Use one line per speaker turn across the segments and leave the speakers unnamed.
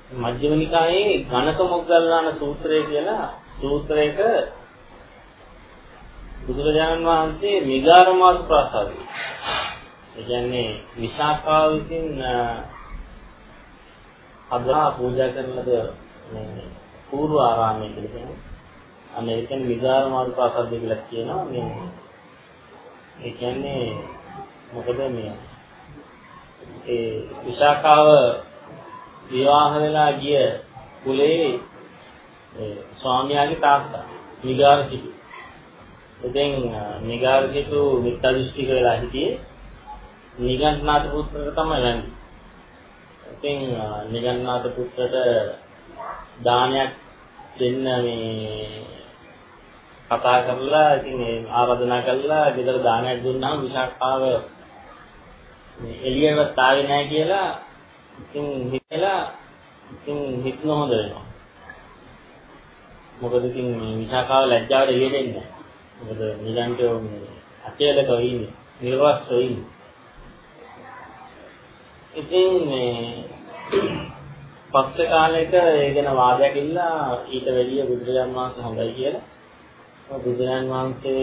මජ්ක්‍ධිම නිකායේ ගණක මොග්ගල්ලාන සූත්‍රය කියලා සූත්‍රයක බුදුරජාණන් වහන්සේ මිගාරමාතු ප්‍රාසාදය. ඒ කියන්නේ විශාඛාව විසින් අදා පූජා කරන ලද පූර්ව ආරාමය කියලා කියනවා. අනේ ඒ කියන්නේ මිගාරමාතු ප්‍රාසාදය කියලා කියනවා. ඒ කියන්නේ මොකද මේ ඒ විශාඛාව විවාහ වෙලා ගිය කුලේ ස්වාමියාගේ තාත්තා මිගාර සිටු. ඉතින් මිගාර සිටු මිත්‍යා දෘෂ්ටික වෙලා හිටියේ නිගණ්ඨනාථ පුත්‍රට තමයි වෙන්නේ. ඉතින් නිගණ්ඨනාථ පුත්‍රට දානයක් දෙන්න මේ කතා කරලා ඉතින් ආරාධනා කළා ගෙදර දානයක් දුන්නාම විශාඛාව එළියවත් ආවේ නැහැ කියලා ඉතින් හිතලා හිත නොහොඳ වෙනවා. මොකද ඉතින් විශාඛාව ලැජ්ජාවට යෙදෙන්නේ නැහැ. මොකද නිගණ්ඨයෝ අචේලකව ඉන්නේ, නිර්වස්ව ඉන්නේ. ඉතින් පස්සේ කාලෙක ඒ ගැන වාදයක් ඉල්ලා ඊට වැඩිය බුදුරජාණන් වහන්සේ හොඳයි කියලා බුදුරජාණන්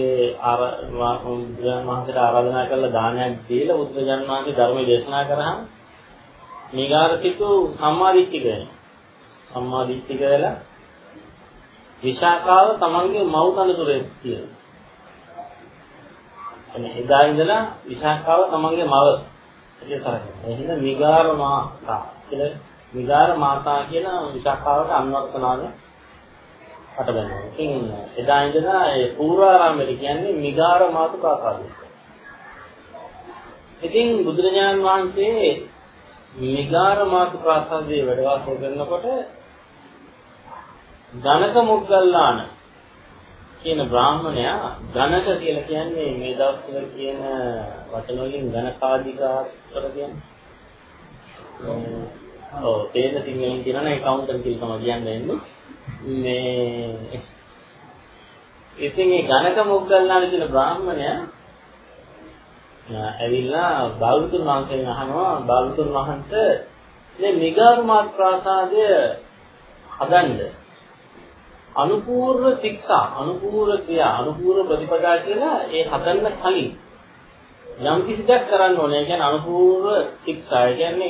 වහන්සේට ආරාධනා කරලා දානයක් දීලා බුදුරජාණන් වහන්සේ ධර්ම දේශනා කරාම නිගාරසිතු සම්මාදිට්ඨික වෙනවා. සම්මාදිට්ඨික වෙලා විශාඛාව තමන්ගේ මව් තනතුරේ තියෙනවා. එනේ එදා ඉඳලා විශාඛාව තමන්ගේ මව කියලා සලකනවා. එහෙනම් මිගාර මාතා කියලා මිගාර මාතා කියන විශාඛාවට අන්වර්ථ නාමය අටගන්නවා. ඉතින් එදා ඉඳලා ඒ පූර්වාරාමයට කියන්නේ මිගාර මාතු ප්‍රාසාදය. ඉතින් බුදුරජාණන් වහන්සේ මිගාර මාතු ප්‍රාසාදයේ වැඩ වාසය කරනකොට ගණක මොග්ගල්ලාන කියන බ්‍රාහ්මණයා ගණක කියලා කියන්නේ මේ දවස්වල කියන වචන වලින් ගණකාධිකාර කියන්නේ. ඔව් තේන සිංහලෙන් කියනවා ඒකවුන්ටන්ට් කියලා තමයි කියන්නේ. මේ ඉතින් මේ ගණක මොග්ගල්ලාන කියන බ්‍රාහ්මණයා ඇවිල්ලා භාගතුන් වහන්සේගෙන් අහනවා භාගතුන් වහන්සේ මේ මිගාරමාත් ප්‍රාසාදය හදන්න අනුපූර්ව ශික්ෂා අනුපූර්ව ක්‍රියා අනුපූර්ව ප්‍රතිපදා කියලා ඒ හදන්න කලින් යම් කිසි දෙයක් කරන්න ඕනේ. ඒ කියන්නේ අනුපූර්ව ශික්ෂා. ඒ කියන්නේ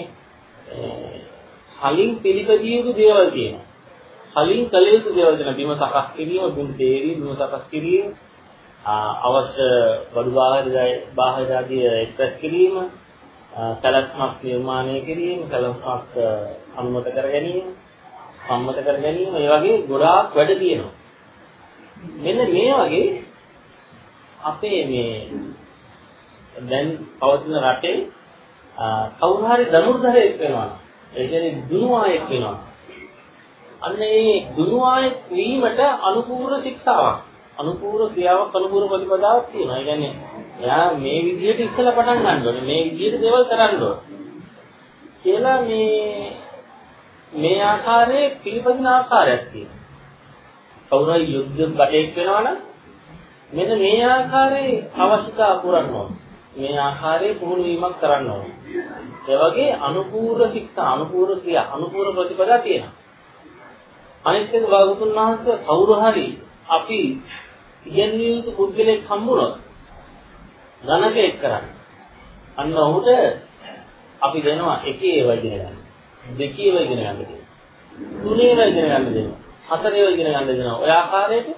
කලින් පිළිපදිය යුතු දේවල් තියෙනවා. කලින් කළ යුතු දේවල් තියෙනවා. බිම සකස් කිරීම, බිම තේරීම, බිම සකස් කිරීම, අවශ්‍ය බඩු බාහිර ආදී එක්ස්ප්‍රෙස් කිරීම, සැලැස්මක් නිර්මාණය කිරීම, සැලැස්මක් අනුමත කර ගැනීම, සම්මත කර ගැනීම, මේ වගේ ගොඩාක් වැඩ තියෙනවා. මෙන්න මේ වගේ අපේ මේ දැන් පවතින රටේ කවුරු හරි ධනුර්ධරයෙක් වෙනවා. ඒ කියන්නේ දුනුවායෙක් වෙනවා. අන්න ඒ දුනුවායෙක් වීමට අනුපූර්ව ශික්ෂාවක්, අනුපූර්ව ක්‍රියාවක්, අනුපූර්ව ප්‍රතිපදාවක් තියෙනවා. ඒ කියන්නේ එයා මේ විදිහට ඉස්සලා පටන් ගන්න ඕනේ. මේ විදිහට දේවල් කරන්න ඕනේ. කියලා මේ ආකාරයේ පිළිපදින ආකාරයක් තියෙනවා. කවුරු හරි යුද්ධ බටේක් වෙනවනම් මෙන්න මේ ආකාරයේ අවශ්‍යතා පුරන්න ඕනේ. මේ ආකාරයේ පුහුණු වීමක් කරන්න ඕනේ. ඒ වගේ අනුපූර්ව ශික්ෂා, අනුපූර්ව ක්‍රියා, අනුපූර්ව ප්‍රතිපදා තියෙනවා. අනිත් එක භාගතුන් වහන්සේ කවුරු හරි අපි ඉගෙනීම යුතු පුද්ගලෙක් හම්බුනොත් ධනකෙක් කරන්නේ. අන්න ඔහුට අපි දෙනවා එකේ ඒවා ඉගෙන ගන්න. දෙකේ ඒවා ඉගෙන ගන්න දෙනවා. තුනේ ඒවා ඉගෙන ගන්න දෙනවා. හතරේ ඒවා ඉගෙන ගන්න දෙනවා. ඔය ආකාරයට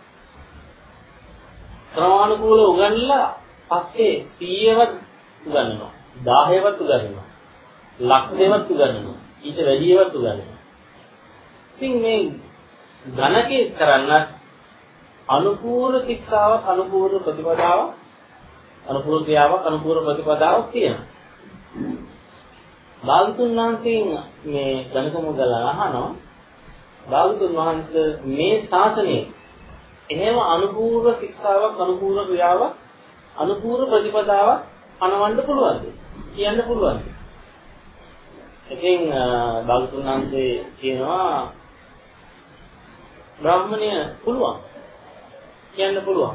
ක්‍රමානුකූලව උගන්ලා පස්සේ 100වත් උගන්වනවා. 1000වත් උගන්වනවා. ලක්ෂයවත් උගන්වනවා. ඊට වැඩියවත් උගන්වනවා. ඉතින් මේ ධනකේ කරන්න අනුපූර්ව ශික්ෂාවක්, අනුපූර්ව ප්‍රතිපදාවක්, අනුපූර්ව ක්‍රියාවක්, අනුපූර්ව ප්‍රතිපදාවක් තියෙනවා. භාගතුන් වහන්සේගෙන් මේ ගණක මොග්ගල්ලාන අහනවා භාගතුන් වහන්සේ මේ ශාසනයේ එහෙම අනුපූර්ව ශික්ෂාවක්, අනුපූර්ව ක්‍රියාවක්, අනුපූර්ව ප්‍රතිපදාවක් අනවන්න පුළුවන්ද? කියන්න පුළුවන්ද? ඉතින් භාගතුන් වහන්සේ කියනවා බ්‍රාහ්මණය පුළුවන්. කියන්න පුළුවන්.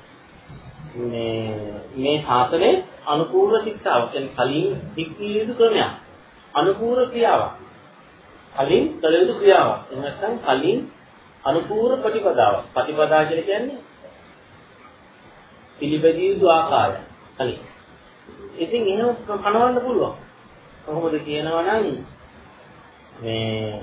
මේ ශාසනයේ අනුපූර්ව ශික්ෂාවක් කියන්නේ කලින් හික්මිය යුතු ක්‍රමයක්. අනුපූර්ව ක්‍රියාවක්. කලින් කළ යුතු ක්‍රියාවක්. එහෙම නැත්නම් කලින් අනුපූර්ව ප්‍රතිපදාවක්. ප්‍රතිපදා කියලා කියන්නේ පිළිපැදිය යුතු ආකාරය. කලින්. ඉතින් එහෙම පනවන්න පුළුවන්. කොහොමද කියනවා නම් මේ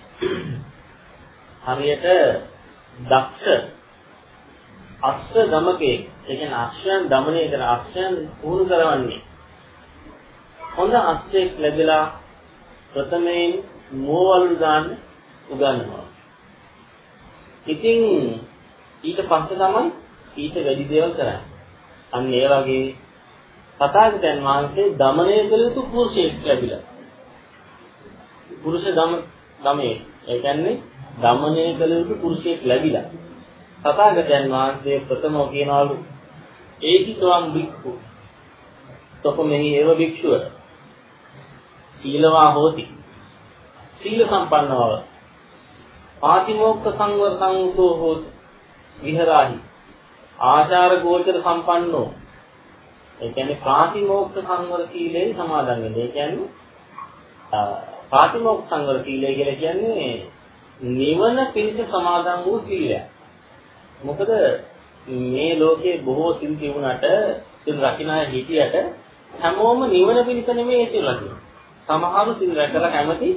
හරියට දක්ෂ අශ්ව දමකේ, ඒ කියන්නේ අශ්වයන් দমনය කරන අශ්වයන් පුහුණු කරවන්නේ. හොඳ අශ්වයෙක් ලැබිලා ප්‍රථමයෙන් මෝවලු දාන්න උගන්වනවා. ඉතින් ඊට පස්සේ තමයි ඊට වැඩි දේවල් කරන්නේ. අන්න ඒ වගේ තථාගතයන් වහන්සේ দমনය කළ යුතු පුරුෂයෙක් ලැබිලා. පුරුෂ දමයේ, ඒ කියන්නේ দমনය කළ යුතු පුරුෂයෙක් ලැබිලා. තථාගතයන් වහන්සේ ප්‍රථමව කියනවලු ඒකිතවම් භික්ඛු තොපමෙහි ඒව භික්ෂුව සීලවා හෝති සීල සම්පන්නව පාතිමෝක්ඛ සංවර සංඝෝ හෝති විහරාහි ආචාර ගෝචර සම්පන්නෝ. ඒ කියන්නේ පාතිමෝක්ඛ සංවර සීලේ සමාදන් වෙන්නේ. ඒ කියන්නේ පාතිමෝක්ඛ සංවර සීලය කියලා කියන්නේ නිවන පිණිස සමාදන් වූ සීලය. මොකද මේ ලෝකේ බොහෝ සිල් තිබුණාට සිල් රකින්න හිටියට හැමෝම නිවන පිණිස නෙමෙයි සිල් රකින්නේ. සමහරු සිල් රැකලා කැමති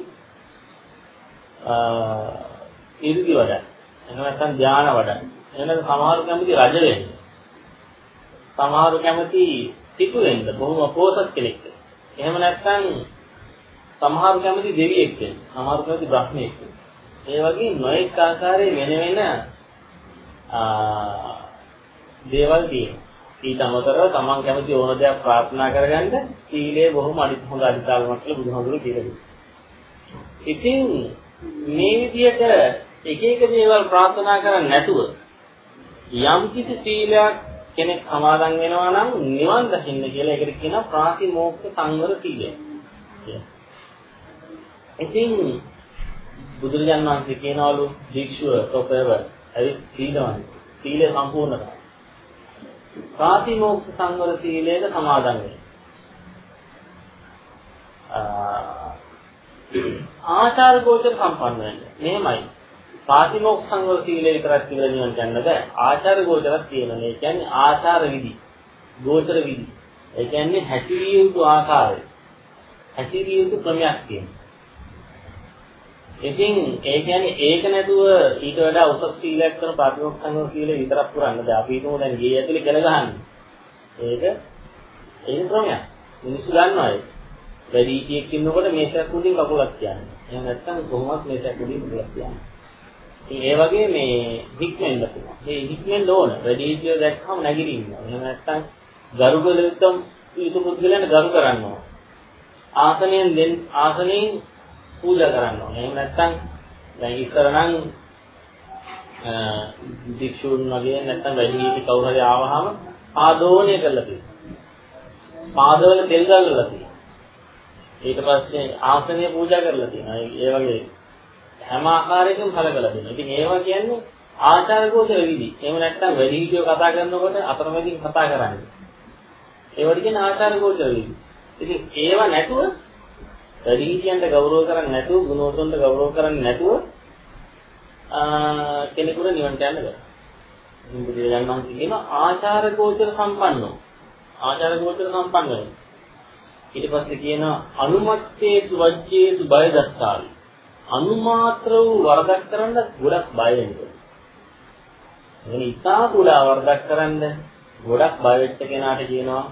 ඉර්ධි වඩා. එහෙම නැත්නම් ධාන වඩා. එහෙනම් සමහරු කැමති රජ වෙන්න. සමහරු කැමති සිටු වෙන්න, බොහොම පෝසත් කෙනෙක්. එහෙම නැත්නම් සමහරු කැමති දෙවියෙක් වෙන්න. සමහරු කැමති බ්‍රහ්මයෙක් වෙන්න. ඒ වගේ නොඑක ආකාරයේ වෙන වෙන දේවල් තියෙනවා. ඊට අමතරව තමන් කැමති ඕන දෙයක් ප්‍රාර්ථනා කරගන්න සීලය බොහොම හොඳ අදිතාලමක් කියලා බුදුහාමුදුරුවෝ කියලා දෙනවා. ඉතින් මේ විදිහට එක එක දේවල් ප්‍රාර්ථනා කරන්නේ නැතුව යම් කිසි සීලයක් කෙනෙක් සමාදන් වෙනවා නම් නිවන් දකින්න කියලා ඒකට කියනවා ප්‍රාතිමෝක්ඛ සංවර සීලය. ඉතින් බුදුරජාණන් වහන්සේ කියනවලු භික්ෂුව තොපේව ඇවි සීලවන්ත සීලය සම්පූර්ණ කරගන්න. ප්‍රාතිමෝක්ඛ සංවර සීලයට සමාදන් වෙන්න. ආචාර ගෝචර සම්පන්න වෙන්න. මෙහෙමයි. ප්‍රාතිමෝක්ඛ සංවර සීලය විතරක් කියලා නිවන් ගන්න බෑ. ආචාර ගෝචරක් තියෙනවා. ඒ කියන්නේ ආචාර විදි, ගෝචර විදි. ඒ කියන්නේ හැසිරිය යුතු ආකාරය. හැසිරිය යුතු ක්‍රමයක් තියෙනවා. ඉතින් ඒ කියන්නේ ඒක නැතුව ඊට වඩා උසස් සීලයක් කරන ප්‍රාතිමෝක්ඛ සංවර සීලය විතරක් පුරන්න බෑ. අපි හිතමු දැන් ගේ ඇතුලේ කෙල ගහන්නේ. ඒක ක්‍රමයක්. මිනිස්සු දන්නවා ඒක. වැඩි හිටියෙක් ඉන්නකොට මේසයක් උඩින් කකුලක් තියන්නේ. එහෙම නැත්නම් කොහොමවත් මේසයක් උඩින් කකුලක් තියන්නේ. ඉතින් ඒ වගේ මේ හික්මෙන්න පුළුවන්. මේ හික්මෙන්න ඕන. වැඩි හිටියෝ දැක්කම නැගිටිනවා. එහෙම නැත්නම් ගරුකලෙත්තම් යුතු පුද්ගලයන් ගරු කරනවා. ආසනෙන් පූජා කරනවා. එහෙම නැත්නම් දැන් ඉස්සර නම් භික්ෂුන් වගේ නැත්නම් වැඩි හිටි කවුරු හරි ආවහම ආදෝණය කරලා තියෙනවා. පාදවල තෙල් ගල්වලා තියෙනවා. ඊට පස්සේ ආසනය පූජා කරලා තියෙනවා. ඒ වගේ හැම ආකාරයකින් කලකලා දෙනවා. ඉතින් ඒවා කියන්නේ ආචාර ගෝචර විදි. එහෙම නැත්නම් වැඩි හිටියෝ කතා කරනකොට අතරමැදින් කතා කරන්නේ. ඒවට කියන්නේ ආචාර ගෝචර විදි. ඉතින් ඒවා නැතුව වැඩි හිටියන්ට ගෞරව කරන්නේ නැතුව, ගුණවතුන්ට ගෞරව කරන්නේ නැතුව කෙනෙකුට නිවන් යන්න බෑ. ඉතින් බුදුරජාණන් වහන්සේ කියන ආචාර ගෝචර සම්පන්නෝ. ආචාර ගෝචර සම්පන්න වෙනවා. ඊට පස්සේ කියන අනුමත්තේසු වජ්ජේසු බය දස්සාවි. අනුමාත්‍ර වූ වරදක් කරන්න ගොඩක් බය වෙනවා. එවන ඉතා කුඩා වරදක් කරන්න ගොඩක් බය වෙච්ච කෙනාට කියනවා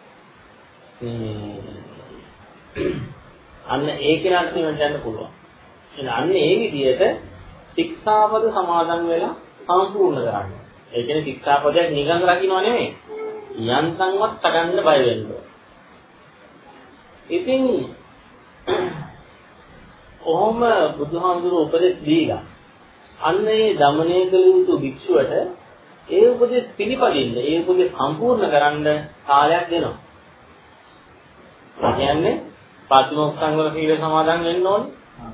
අන්න ඒ කෙනාට නිවන් යන්න පුළුවන්. එහෙනම් අන්න ඒ විදිහට ශික්ෂාපද සමාදන් වෙලා සම්පූර්ණ කරන්න. ඒ කියන්නේ ශික්ෂාපදයක් නිකන් රකින්න නෙමෙයි. යන්තම්වත් තකන්න බය වෙන්න. ඉතින් කොහොම බුදුහාමුදුරුවෝ උපදෙස් දීලා අන්න ඒ দমনය කළ යුතු භික්ෂුවට ඒ උපදෙස් පිළිපදින්න, ඒ උපදෙස් සම්පූර්ණ කරන්න කාලයක් දෙනවා. ඒ කියන්නේ ප්‍රාතිමෝක්ඛ සංවර සීල සමාදන් වෙන්න ඕනේ.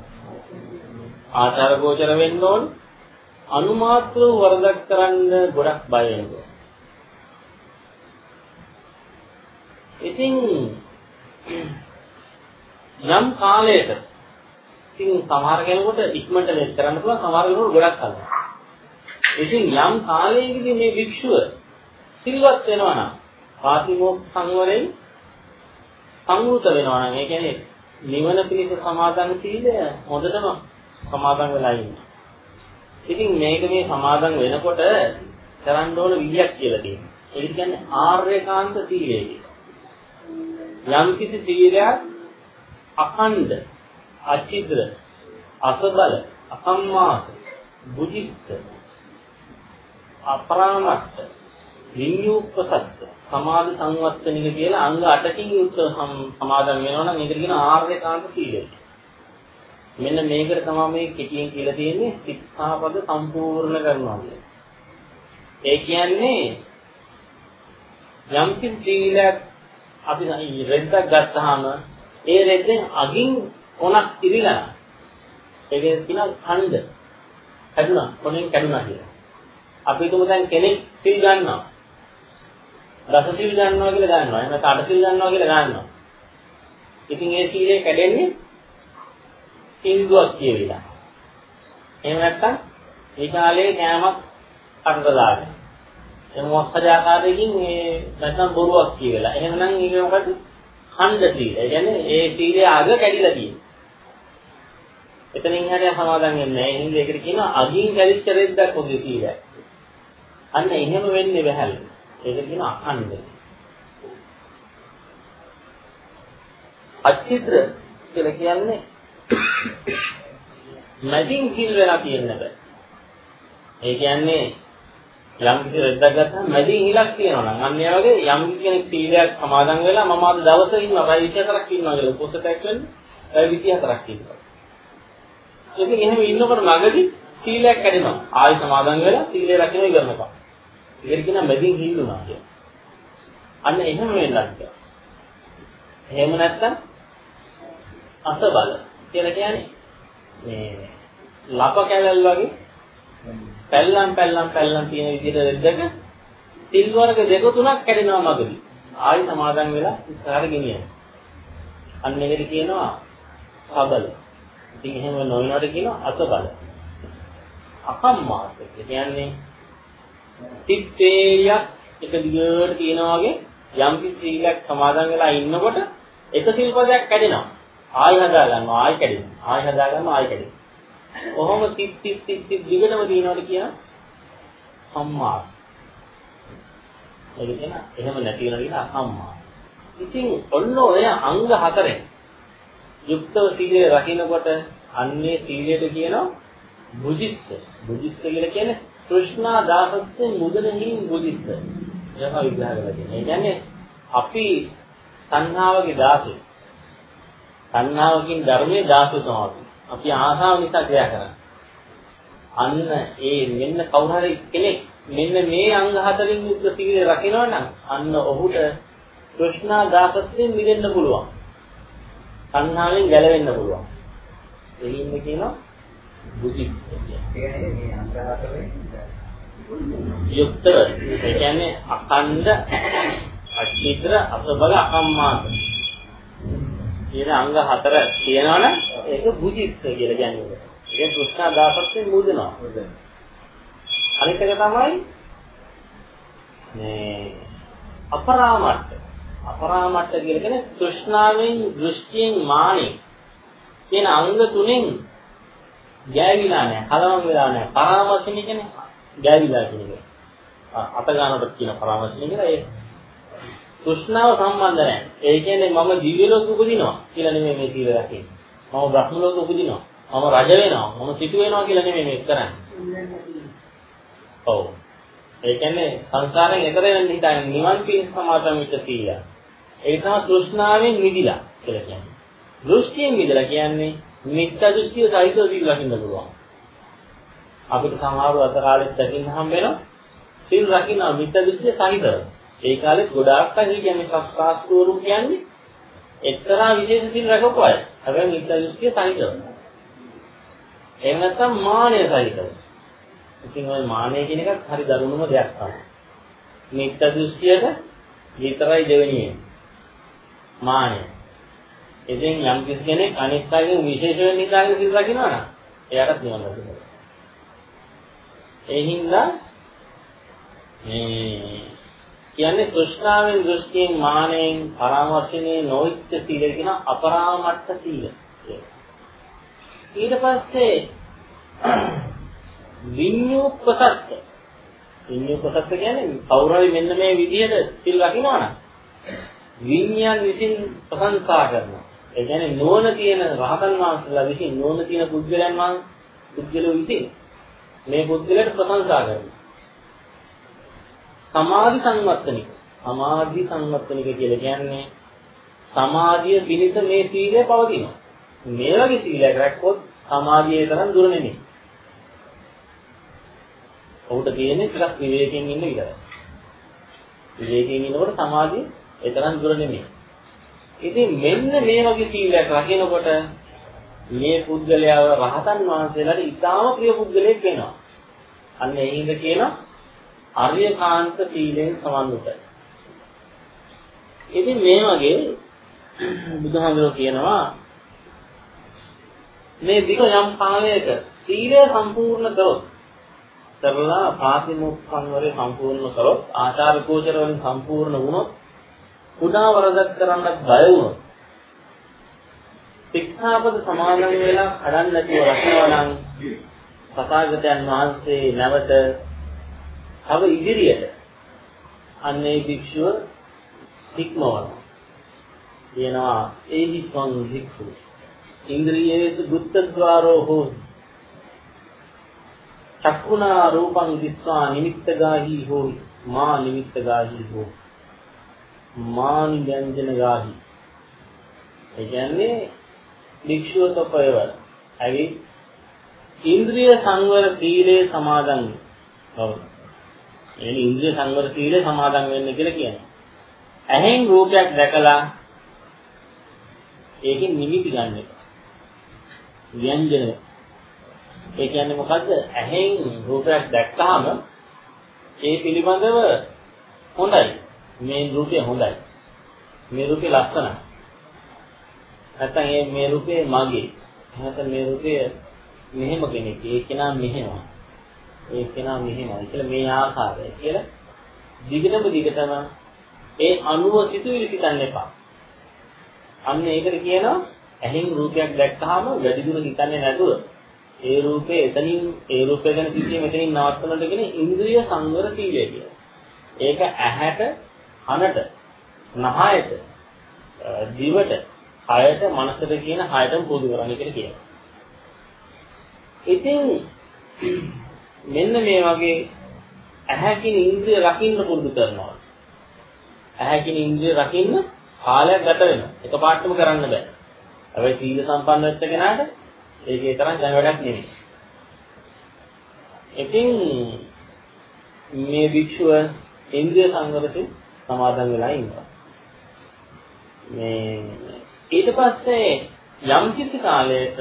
ආචාර ගෝචර වෙන්න ඕනේ. අනුමාත්‍ර වරදක් කරන්න ගොඩක් බය වෙනවා. ඉතින් යම් කාලයක ඉතින් සමහර කෙනෙකුට ඉක්මනට මේක කරන්න පුළුවන් සමහර කෙනෙකුට ගොඩක් කල්. ඉතින් යම් කාලයකදී මේ භික්ෂුව සිල්වත් වෙනවා නම් පාතිමෝක්ඛ සංවරයෙන් සංවෘත වෙනවා නම් ඒ කියන්නේ නිවන පිණිස සමාදන් සීලය හොඳටම සමාදන් වෙලා ඉන්නවා. ඉතින් මේක මේ සමාදන් වෙනකොට කරන්න ඕන විදියක් කියලා තියෙනවා. ඒක කියන්නේ ආර්යකාන්ත සීලය කියලා. යම් කිසි සීලයක් අඛණ්ඩ, අචිද්‍ර, අසබල, අකම්මාස, බුද්ධිස්ස, අපරාමත්ත, විඤ්ඤුප්පසත්ත, සමාධි සංවත්තනික කියලා අංග 8කින් යුක්ත සමාදන් වෙනවා නම් ඒකට කියන ආර්යකාන්ත සීලය. මෙන්න මේකට තමයි මේ කෙටියෙන් කියලා තියෙන්නේ ශික්ෂාපද සම්පූර්ණ කරනවා කියන්නේ. ඒ කියන්නේ යම් කිසි සීලයක් අපි රෙද්දක් ගත්තාම ඒ රෙද්දෙන් අගින් කොනක් ඉරිලා ඒකේ තියෙන ඛණ්ඩ කැඩුනා කොනෙන් කැඩුනා කියලා. අපි හිතමු දැන් කෙනෙක් සිල් ගන්නවා. දස සිල් ගන්නවා කියලා ගන්නවා. එහෙනම් අට සිල් ගන්නවා කියලා ගන්නවා. ඉතින් ඒ සීලය කැඩෙන්නේ සිල්දුවක් කියවිලා. එහෙම නැත්නම් ඒ කාලේ කෑමක් අතට දාගෙන. ඒ මොකක් හරි ආකාරයකින් මේ නැත්නම් බොරුවක් කියවිලා. එහෙනම් ඒක මොකද? ඛණ්ඩ සීල. ඒ කියන්නේ ඒ සීලයේ අග කැඩිලා තියෙනවා. එතනින් හරිය සමාදන් වෙන්නේ නැහැ. එහෙනම් ඒකට කියනවා අගින් කැඩිච්ච රෙද්දක් ඔගේ සීලය. අන්න එහෙම වෙන්නේ බැහැලු. ඒකට කියනවා අඛණ්ඩ. අචිත්‍ර කියලා කියන්නේ මැදින් හිල් වෙලා තියෙන බෑ. ඒ කියන්නේ යම් කිසි රෙද්දක් ගත්තාම මැදින් හිලක් තියෙනවා නම් අන්න ඒ වගේ යම් කෙනෙක් සීලයක් සමාදන් වෙලා මම අද දවසේ ඉන්නවා පැය 24ක් ඉන්නවා කියලා පොසටක් වෙන්නේ පැය 24ක් ඉන්නවා. ඉතින් එහෙම ඉන්නකොට මගදී සීලයක් කැඩෙනවා. ආයෙ සමාදන් වෙලා සීලය රකින්න ඉවරනකම්. ඒකට කියනවා මැදින් හිල්ුණා කියලා. අන්න එහෙම වෙන්නත්. එහෙම නැත්තම් අසබල කියලා කියන්නේ මේ ලප කැලල් වගේ පැල්ලම් තියෙන විදිහට දෙක සිල් වර්ග දෙක තුනක් කැඩෙනවා මගදී. ආයි සමාදන් වෙලා ඉස්සරහට ගෙනියනවා. අන්න ඒකට කියනවා සබල. ඉතින් එහෙම නොවනවට කියනවා අසබල. අකම්මාස කියන්නේ සිත්ේයක් එක දිගට තියෙනවා වගේ යම් කිසි සීලයක් සමාදන් වෙලා ඉන්නකොට එක සිල්පදයක් කැඩෙනවා. ආයි හදා ගන්නවා ආයි කැඩෙනවා. ආයි හදා ගන්නවා ආයි කැඩෙනවා. කොහොම තිත් දිගටම දිනනවාද කියන සම්මාස. ඒක කියන එහෙම නැති වෙනවා කියන අසම්මාස. ඉතින් ඔන්න ඔය අංග හතරෙන් යුක්තව සීලය රකින්නකොට අන්නේ සීලයට කියනවා බුද්ධිස්ස. බුද්ධිස්ස කියලා කියන්නේ තෘෂ්ණා දාසත්වයෙන් මුදනෙහින් බුද්ධිස්ස. ඒක විග්‍රහ කරලා තියෙනවා. ඒ කියන්නේ අපි සංහාවගේ දාසෙ. සංහාවකින් ධර්මයේ දාසු තමයි. අපි ආසාව නිසා ක්‍රියා කරන්නේ. අන්න ඒ මෙන්න කවුරු හරි කෙනෙක් මෙන්න මේ අංග හතරෙන් යුක්ත සීලය රකිනවා නම් අන්න ඔහුට තෘෂ්ණා දාසත්වයෙන් මිදෙන්න පුළුවන්. සංහාවෙන් ගැලවෙන්න පුළුවන්. එයින්ද කියනවා බුද්ධිස්ස. ඒ මේ අංග හතරෙන් යුක්ත ඒ කියන්නේ අඛණ්ඩ අචිත්‍ර අසබල අකම්මාස. කියන අංග හතර තියෙනවනම් ඒක බුද්ධිස්ස කියලා කියන්නේ. ඒක තෘෂ්ණා දාසත්වයෙන් මුදනවා. අනිත් එක තමයි මේ අපරාමර්ථ. අපරාමර්ථ කියලා කියන්නේ තෘෂ්ණාවෙන් දෘෂ්ටියෙන් මානෙ කියන අංග තුනෙන් ගෑවිලා නැහැ. කලවම් වෙලා නැහැ. පරාමර්ශණය කියන්නේ ගෑවිලා කියන එක. අත ගන්නකොට කියන පරාමර්ශණය කියලා ඒ තෘෂ්ණාව සම්බන්ධ නැහැ. ඒ කියන්නේ මම දිව්‍ය ලෝක උපදිනවා කියලා නෙමෙයි මේ සීල රකින්නේ. මම බ්‍රහ්ම ලෝක උපදිනවා. මම රජ වෙනවා. මම සිටු වෙනවා කියලා නෙමෙයි මේක කරන්නේ. ඔව්. ඒ කියන්නේ සංසාරයෙන් එතර වෙන්න හිතන්නේ නිවන් පිණිස සමාදන් වෙච්ච සීලය. ඒ තමයි තෘෂ්ණාවෙන් මිදිලා කියලා කියන්නේ. දෘෂ්ටියෙන් මිදලා කියන්නේ මිත්‍යා දෘෂ්ටිය සහිතව සීල රකින්න පුළුවන්. අපිට සමහරව අත කාලෙත් දකින්න හම් වෙනවා. සීල් රකින්න මිත්‍යා දෘෂ්ටිය සහිතව. ඒ කාලෙත් ගොඩාක් අය කියන්නේ ශාස්ත්‍රාස්ත්‍රවරු කියන්නේ එක්තරා විශේෂ සීල් රැකපු අය. හැබැයි මිත්‍යා දෘෂ්ටිය සහිතව. එහෙම නැත්නම් මානය සහිතව. ඉතින් ওই මානය කියන එකත් හරි දරුණුම දෙයක් තමයි. මිත්‍යා දෘෂ්ටියට විතරයි දෙවෙනියේ. මානය. ඉතින් යම් කෙනෙක් අනිත් අයගෙන් විශේෂ වෙන්න හිතාගෙන සිල් රකින්නවා නම් එයාටත් නිවන් ලැබෙනවා. ඒ හින්දා මේ කියන්නේ තෘෂ්ණාවෙන් දෘෂ්ටියෙන් මානෙන් පරාමර්ශනේ නොයිච්ච සීලය කියන අපරාමට්ඨ සීල. ඊට පස්සේ විඤ්ඤුප්පසත්ත. විඤ්ඤුප්පසත්ත කියන්නේ කවුරුහරි මෙන්න මේ විදිහට සිල් රකින්නවා නම් විඤ්ඤාණ විසින් ප්‍රශංසා කරනවා. ඒ කියන්නේ නුවණ තියෙන රහතන් වහන්සේලා විසින් නුවණ තියෙන පුද්ගලයෝ විසින් මේ පුද්ගලයාට ප්‍රශංසා කරනවා. සමාධි සංවත්තනික. සමාධි සංවත්තනික කියලා කියන්නේ සමාධිය පිණිස මේ සීලය පවතිනවා. මේ වගේ සීලයක් රැක්කොත් සමාධියේ තරම් දුර නෙමෙයි. ඔහුට තියෙන්නේ ටිකක් විවේකයෙන් ඉන්න විතරයි. විවේකයෙන් ඉන්නකොට සමාධිය ඒ තරම් දුර නෙමෙයි. ඉතින් මෙන්න මේ වගේ සීලයක් රකිනකොට මේ පුද්ගලයාව රහතන් වහන්සේලාට ඉතාම ප්‍රිය පුද්ගලයෙක් වෙනවා. අන්න ඒ හින්දා කියනවා අරියකාන්ත සීලෙන් සමන්විතයි. ඉතින් මේ වගේ බුදුහාමුදුරුවෝ කියනවා මේ වික යම් කාලයක සීලය සම්පූර්ණ කරොත් කරලා පාතිමොක්ඛන් වල සම්පූර්ණ කරොත් ආචාර ගෝචර වලින් සම්පූර්ණ වුණොත් කුඩා වරදක් කරන්නත් බය වුණොත් ශික්ෂාපද සමාදන් වෙලා කඩන්න නැතුව රකිනවා නම් තථාගතයන් වහන්සේ නැවත තව ඉදිරියට අන්නේ භික්ෂුව හික්මවනවා. කියනවා ඒහි සං භික්ෂු ඉන්ද්‍රියේසු දුත්තද්වාරෝ හෝති චක්ඛුනා රූපං දිස්වා නිමිත්තගාහි හෝති මා නිමිත්තගාහි හෝති මා නිජංජනගාහි. ඒ කියන්නේ භික්ෂුව තොපයව ඇවි ඉන්ද්‍රිය සංවර සීලේ සමාදන් බව. එනි ඉන්ද්‍රිය සංවර සීලේ සමාදන් වෙන්න කියලා කියනවා. ඇහෙන් රූපයක් දැකලා ඒකෙන් නිමිති ගන්න එක. ව්‍යංජන. ඒ කියන්නේ මොකද්ද? ඇහෙන් රූපයක් දැක්කහම ඒ පිළිබඳව හොඳයි. මේ රූපය හොඳයි. මේ රූපය ලස්සනයි. නැත්නම් මේ රූපේ මගේ. නැත්නම් මේ රූපය මෙහෙම කෙනෙක්. ඒ කෙනා මෙහෙමයි. ඒ කෙනා මෙහෙමයි කියලා මේ ආකාරය කියලා දිගටම ඒ අනුව සිතුවිලි හිතන්න එපා. අන්න ඒකට කියනවා ඇහෙන් රූපයක් දැක්කහම වැඩි දුර හිතන්නේ නැතුව ඒ රූපේ එතනින් ඒ රූපය ගැන සිතීම එතනින් නවත්තනට කියන ඉන්ද්‍රිය සංවර සීලය කියලා. ඒක ඇහැට, කනට, නහයට, දිවට, කයට, මනසට කියන හයටම පුරුදු කරන්න කියලා කියනවා. ඉතින් මෙන්න මේ වගේ ඇහැකින් ඉන්ද්‍රිය රකින්න පුරුදු කරනවා. ඇහැකින් ඉන්ද්‍රිය රකින්න කාලයක් ගත වෙනවා. එකපාරටම කරන්න බෑ. හැබැයි සීල සම්පන්න වෙච්ච කෙනාට ඒකේ තරම් දැන වැඩක් නෙමෙයි. ඉතින් මේ භික්ෂුව ඉන්ද්‍රිය සංවරයෙන් සමාදන් වෙලා ඉන්නවා. මේ ඊට පස්සේ යම් කිසි කාලයක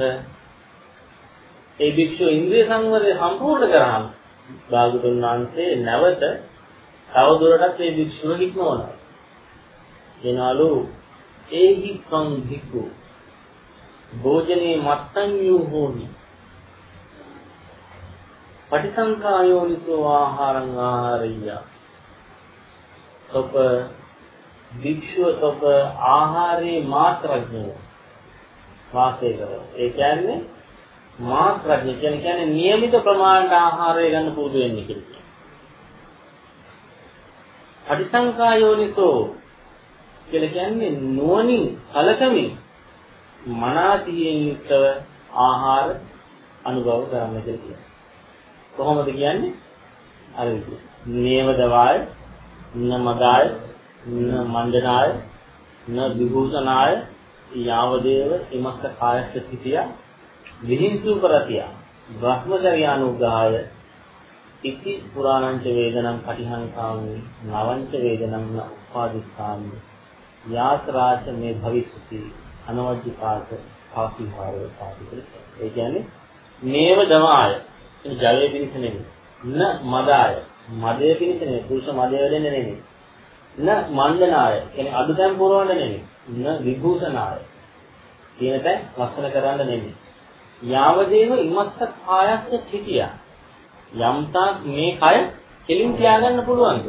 ඒ භික්ෂුව ඉන්ද්‍රිය සංවරය සම්පූර්ණ කරාම භාගතුන් වහන්සේ නැවත තව දුරටත් මේ භික්ෂුව හික්මවනවා. එනවලු ඒහි සං භික්ඛු භෝජනේ මත්තඤ්ඤු හෝමි පටිසංඛායෝනිසෝ ආහාරං ආහාරිය. තොප භික්ෂුව තොප ආහාරේ මාත්‍රඥය වාසය කරනවා. ඒ කියන්නේ මාත්‍රඥය කියන්නේ નિયમિત ප්‍රමාණයට ආහාරය ගන්න පුරුදු වෙන්න කියලා. පටිසංඛායෝනිසෝ කියලා කියන්නේ නුවණින් සලකමින් මනසියෙන් යුක්තව ආහාර අනුභව කරන්න කියලා. කොහොමද කියන්නේ? අර නේව දවාය, න මදාය, න මණ්ඩනාය, න විභූෂනාය, යාවදේව ඉමස්ස කායස්ස තිතිය, විහිංසු කරතිය, බ්‍රහ්මචර්යානුග්‍රහය, ඉති පුරාණංච වේදනං පටිහංකාමි, නවංච වේදනං න උපාදිස්සාමි, යාත්‍රාච මේ භවිස්සති අනවජ්ජපාත ආසීහාරය පාටිකල. ඒ කියන්නේ නේව දමාය ජලයේ පිණිස නෙමෙයි, න මදාය මදයේ පිණිස නෙමෙයි, පුරුෂ මදයේ වෙන්නේ නෙමෙයි, න මණ්ඩනාය කියන්නේ අදුතම් පුරවන්න නෙමෙයි, න විභූෂනාය තියෙන තැන් ලස්සන කරන්න නෙමෙයි. යාවදේව ඉමස්ස කායස්ස හිතියා. යම්තා මේ කය කෙලින් තියාගන්න පුළුවන්ද?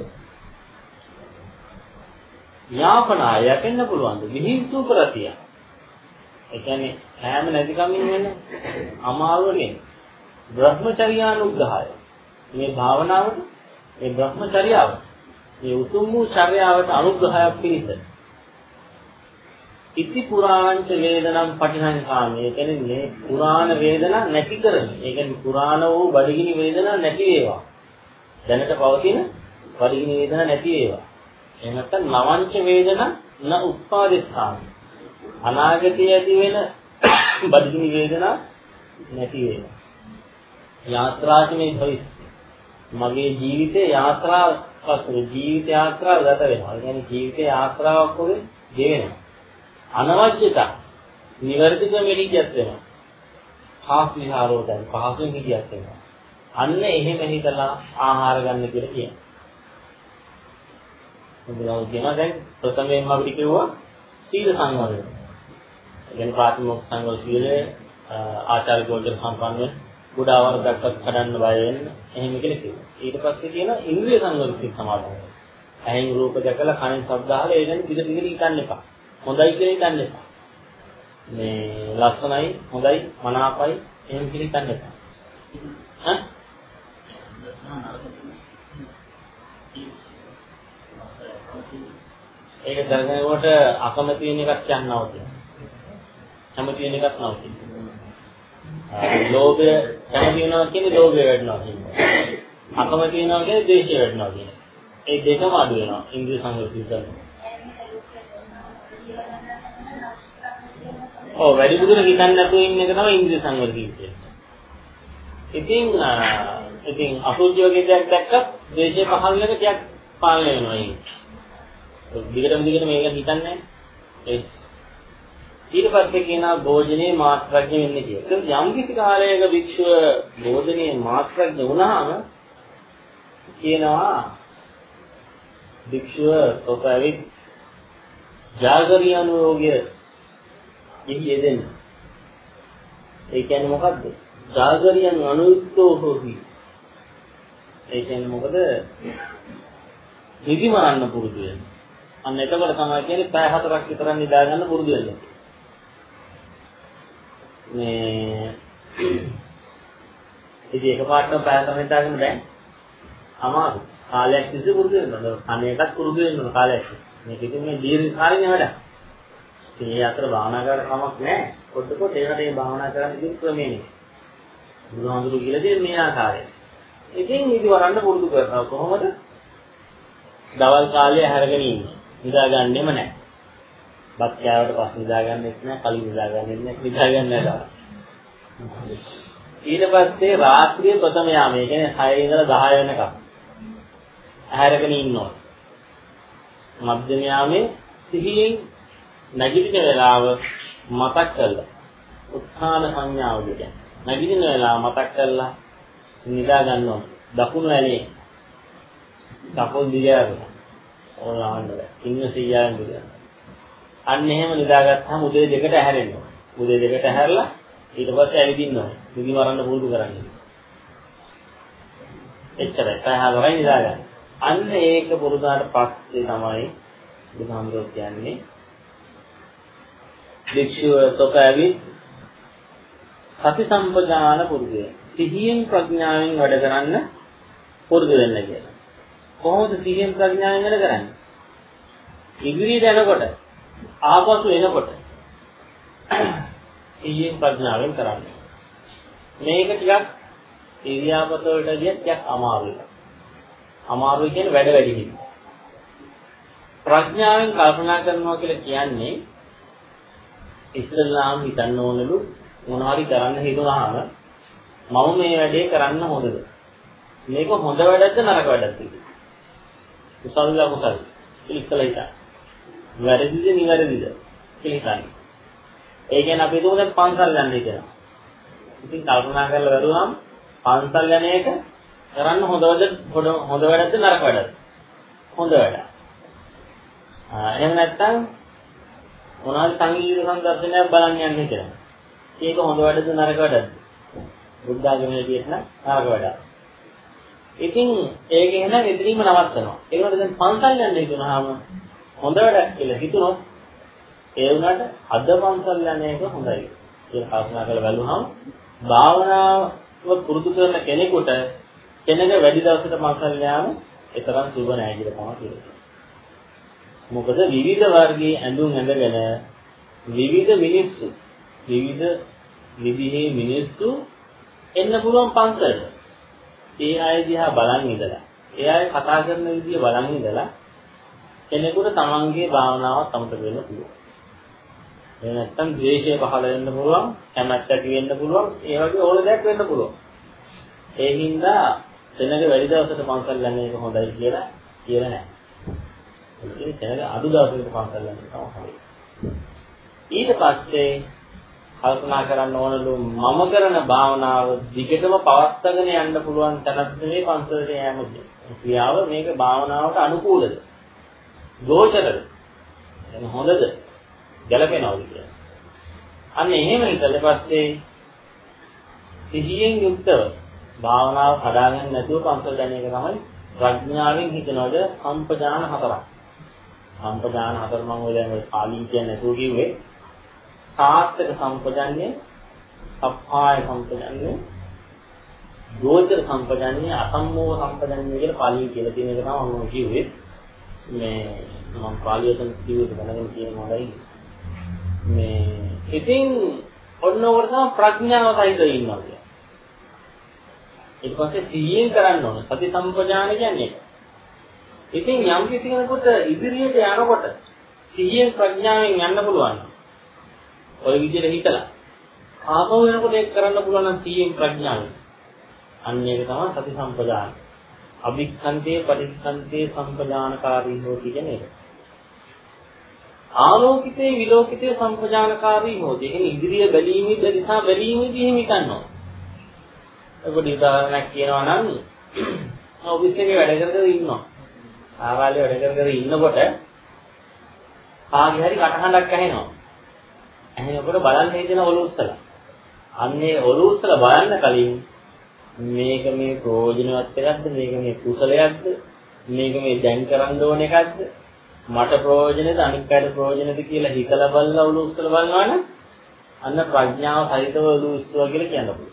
යාපනා යැපෙන්න පුළුවන්ද? විහිංසු කරතිය. ඒ කියන්නේ හැම නැතිකමින් වෙන අමාරුවනේ. බ්‍රහ්මචර්යානුග්‍රහය. මේ භාවනාවට මේ බ්‍රහ්මචර්යාව මේ උතුම් වූ චර්යාවට අනුග්‍රහයක් පිණිස ඉති පුරාණංච වේදනම් පටිහංකාමී. ඒ කියන්නේ මේ පුරාණ වේදනා නැති කරන. ඒ කියන්නේ පුරාණ වූ බඩගිනි වේදනා නැති වේවා. දැනට පවතින බඩගිනි වේදනා නැති වේවා. එහෙම නැත්නම් නවංච වේදනා න උත්පාදිස්සාමි. අනාගතයේ ඇති වෙන බඩගිනි වේදනා නැති වේවා. යාත්‍රාචමේ භවිස්. මගේ ජීවිතේ යාත්‍රාවක් ජීවිත යාත්‍රාව ගත වෙනවා. ඒ කියන්නේ ජීවිතේ යාත්‍රාවක් වගේ ගෙවෙනවා. අනවශ්‍යතා නිවර්තික මෙලියත් වෙනවා. පාස් විහාරෝදන් පහසුන් හිතියක් වෙනවා. අන්න එහෙම හිතලා ආහාර ගන්න කියලා කියනවා. මොකද කියනවා දැන් ප්‍රථමයෙන්ම අපිට කිව්වා සීල සංවරය. ඒ කියන්නේ ප්‍රාථමික සංවර සීලය ආචාර ගෝචර සම්පන්න ගුඩාවර දක්වත් කඩන්න බය වෙන්න එහෙම කියලා කිව්වා. ඊට පස්සේ කියනවා ඉන්ද්‍රිය සංවර සීල සමාදන්. ඇහෙන් රූප දැකලා කනෙන් ශබ්ද අහලා ඒ ගැන දිගට හිතන්න එපා. හොඳයි කියලා හිතන්න එපා. මේ ලස්සනයි, හොඳයි, මනාපයි එහෙම කියලා හිතන්න එපා. හා? ඒක දැනගෙනකොට අකමැති වෙන එකක් කියන්නව තියෙනවා. කැමති වෙන එකක් නවතින. ලෝභය කැමති වෙනවා කියන්නේ ලෝභය වැඩිනවා කියනවා. අකමැති වෙනවා කියන්නේ ද්වේෂය වැඩිනවා කියනවා. ඒ දෙකම අඩු වෙනවා ඉන්ද්‍රිය සංවර්ධනය කරනවා. ඔව් වැඩි දුර හිතන්නේ නැතුව ඉන්න එක තමයි ඉන්ද්‍රිය සංවර්ධනය කියන්නේ. ඉතින් අසුචි වගේ දෙයක් දැක්කත් ද්වේෂය පහළ වෙනක ටිකක් පාලනය වෙනවා ඒක. දිගටම මේක හිතන්නේ නැහැ. ඊට පස්සේ කියනවා භෝජනේ මාත්‍රඥ වෙන්නේ කියලා. යම් කිසි කාලයක භික්ෂුව භෝජනේ මාත්‍රඥ වුණාම කියනවා භික්ෂුව ඔතැවිත් ජාගරියානු රෝගය යෙදෙන්න. ඒ කියන්නේ මොකද්ද? ජාගරියන් අනුයුක්තෝ හොහි. ඒ කියන්නේ මොකද? නිදි මරන්න පුරුදු වෙන. අන්න එතකොට තමයි කියන්නේ පැය 4ක් විතර නිදා ගන්න පුරුදු වෙන්නේ. මේ ඉතින් එකපාරටම පැය 4ක් නිදාගන්න බෑ. අමාරු. කාලයක් තිස්සේ පුරුදු වෙනවා. අනේකත් පුරුදු වෙන්න කාලයක්. මේක ඉතින් මේ දීර්ඝ කාලින වැඩක්. ඉතින් ඒ අතර භාවනා කරලා කමක් නැහැ. පොඩ්ඩක් ඒකට මේ භාවනා කරන්න ඉතින් ක්‍රමේ නේ. බුදුහාමුදුරු කියලා දෙන්නේ මේ ආකාරයෙන්. ඉතින් නිදි වරන්න පුරුදු කරනවා කොහොමද? දවල් කාලේ හැරගෙන ඉන්නේ. නිදාගන්නෙම නැහැ. බත් කෑවට පස්සේ නිදාගන්නෙත් නැහැ, කලින් නිදාගන්නෙත් නැහැ, නිදාගන්නේ නැහැ. ඊට පස්සේ රාත්‍රියේ ප්‍රථම යාමයේ කියන්නේ 6 ඉඳලා 10 වෙනකම් හැරගෙන ඉන්නවා. මධ්‍යම යාමයේ සිහියෙන් නැගිටින වෙලාව මතක් කරලා උත්ථාන සංඥාව දෙන්න. නැගිටින වෙලාව මතක් කරලා නිදා ගන්නවා. දකුණු ඇලේ කපොල් දිගාරන ඕලාන්න බෑ. ඉන්න 100න් දිගා. අන්න එහෙම නිදාගත්තාම උදේ දෙකට ඇහැරෙනවා. උදේ දෙකට ඇහැරලා ඊට පස්සේ ඇවිදින්න ඕනේ. නිදි මරන්න පුරුදු කරන්නේ. එච්චරයි. පැයවරයි නිදා ගන්න. අන්න ඒක පුරුදුනාට පස්සේ තමයි බුදුහාමුදුරුවෝ කියන්නේ වික්ෂුව තොපෑවි සති සම්පජාන පුරුදු වෙන. සිහියෙන් ප්‍රඥාවෙන් වැඩ කරන්න පුරුදු වෙන්න කියලා. කොහොමද සිහියෙන් ප්‍රඥාවෙන් වැඩ කරන්නේ? ඉදිරියට යනකොට ආපසු එනකොට සිහියෙන් ප්‍රඥාවෙන් කරන්නේ. මේක ටිකක් ඉරියාපත වලට ගියත් ටිකක් අමාරුයි. අමාරුයි කියන්නේ වැඩ වැඩි වෙනවා. ප්‍රඥාවෙන් කල්පනා කරනවා කියලා කියන්නේ ඉස්සෙල්ලාම හිතන්න ඕනලු මොනවාරි කරන්න හිතුනහම මම මේ වැඩේ කරන්න හොඳද? මේක හොඳ වැඩක්ද නරක වැඩක්ද කියලා. කුසල්ද අකුසල්ද? ඉස්සෙල්ලා හිතන්න. වැරදිද නිවැරදිද කියලා හිතන්න. ඒ කියන්නේ අපි දුන්නත් පන්සල් යන්නේ කියලා. ඉතින් කල්පනා කරලා බැලුවම පන්සල් යන එක කරන්න හොඳ වැඩක්ද නරක වැඩක්ද? හොඳ වැඩක්. එහෙම නැත්නම් මොනවාරි සංගීත සංදර්ශනයක් බලන්න යන්නේ කියලා. ඒක හොඳ වැඩද නරක වැඩද? බුද්ධ ආගමේ විදිහට නම් නරක වැඩක්. ඉතින් ඒක එහෙනම් එතනින්ම නවත්තනවා. ඒකට දැන් පන්සල් යන්න හිතුනහම හොඳ වැඩක් කියලා හිතුනොත් ඒ වුණාට අද පන්සල් යන එක හොඳයි කියලා කල්පනා කරලා බලුවහම භාවනාව පුරුදු කරන කෙනෙකුට කෙනෙක් වැඩි දවසකට පන්සල් යාම ඒ තරම් සුබ නෑ කියලා තමයි කියන්නේ. මොකද විවිධ වර්ගයේ ඇඳුම් ඇඳගෙන විවිධ මිනිස්සු විවිධ විදිහේ මිනිස්සු එන්න පුළුවන් පන්සලට. ඒ අය දිහා බලන් ඉඳලා, ඒ අය කතා කරන විදිය බලන් ඉඳලා කෙනෙකුට තමන්ගේ භාවනාවත් අමතක වෙන්න පුළුවන්. එහෙම නැත්නම් ද්වේෂය පහළ වෙන්න පුළුවන්, කැමැත්ත ඇති වෙන්න පුළුවන්, ඒ වගේ ඕන දෙයක් වෙන්න පුළුවන්. ඒ හින්දා සෙනඟ වැඩි දවසකට පන්සල් යන එක හොඳයි කියලා නෑ. ඒ සෙනඟ අඩු දවසකට පන්සල් යන එක තමයි හොඳයි. ඊට පස්සේ කල්පනා කරන්න ඕනලු මම කරන භාවනාව දිගටම පවත්වාගෙන යන්න පුළුවන් තැනක් මේ පන්සලට යෑම ක්‍රියාව මේක භාවනාවට අනුකූලද? ගෝචරද? එහෙනම් හොඳද? ගැලපෙනවද කියලා. අන්න එහෙම හිතලා පස්සේ සිහියෙන් යුක්තව භාවනාව කඩාගෙන නැතුව පන්සල් යන එක තමයි ප්‍රඥාවෙන් හිතනවද සම්පජාන හතරක්. සම්පජාන හතර මම ඔය දැන් ඔය පාලින් කියන්නේ නැතුව කිව්වේ සාත්තක සම්පජන්‍ය, සප්පාය සම්පජන්‍ය, ගෝචර සම්පජන්‍ය, අසම්මෝහ සම්පජන්‍ය කියලා පාලිය කියලා තියෙන එක තමයි මම කිව්වේ. මේ මම පාලියෙන් කිව්වට දැනගෙන කියනවායි. මේ ඉතින් ඔන්න ඔකට තමයි ප්‍රඥාව සහිතව ඉන්නවා කියන්නේ. ඊට පස්සේ සිහියෙන් කරන්න ඕන. සති සම්පජාන කියන්නේ ඒක. ඉතින් යම් කිසි කෙනෙකුට ඉදිරියට යනකොට සිහියෙන් ප්‍රඥාවෙන් යන්න පුළුවන්. ඔය විදිහට හිතලා ආපහු වෙනකොට ඒක කරන්න පුළුවන් නම් සිහියෙන් ප්‍රඥාවෙන්. අන්න ඒක තමයි සති සම්පජාන. අභික්ඛන්තේ පටික්ඛන්තේ සම්පජානකාරී හොති කියන එක. ආලෝකිතේ විලෝකිතේ සම්පජානකාරී හොති. කියන්නේ ඉදිරිය බැලීමේදී දිශා බැලීමේදී එහෙම හිතනවා. ඒකට උදාහරණයක් කියනවා නම් ඔෆිස් එකේ වැඩ කරගෙන ඉන්නවා. ආවාලේ වැඩ කරගෙන ඉන්නකොට කාගේ හරි කටහඬක් ඇහෙනවා. ඇහෙනකොට බලන්න හේදෙන ඔලුව උස්සලා. අන්නේ ඔලුව උස්සලා බලන්න කලින් මේක මේ ප්‍රයෝජනවත් එකක්ද මේක මේ කුසලයක්ද මේක මේ දැන් කරන්න ඕන එකක්ද මට ප්‍රයෝජනෙද අනිත් අයට ප්‍රයෝජනෙද කියලා හිතලා බලලා ඔලුව උස්සලා බලනවනම් අන්න ප්‍රඥාව සහිතව ඔලුව උස්සුවා කියලා කියන්න පුළුවන්.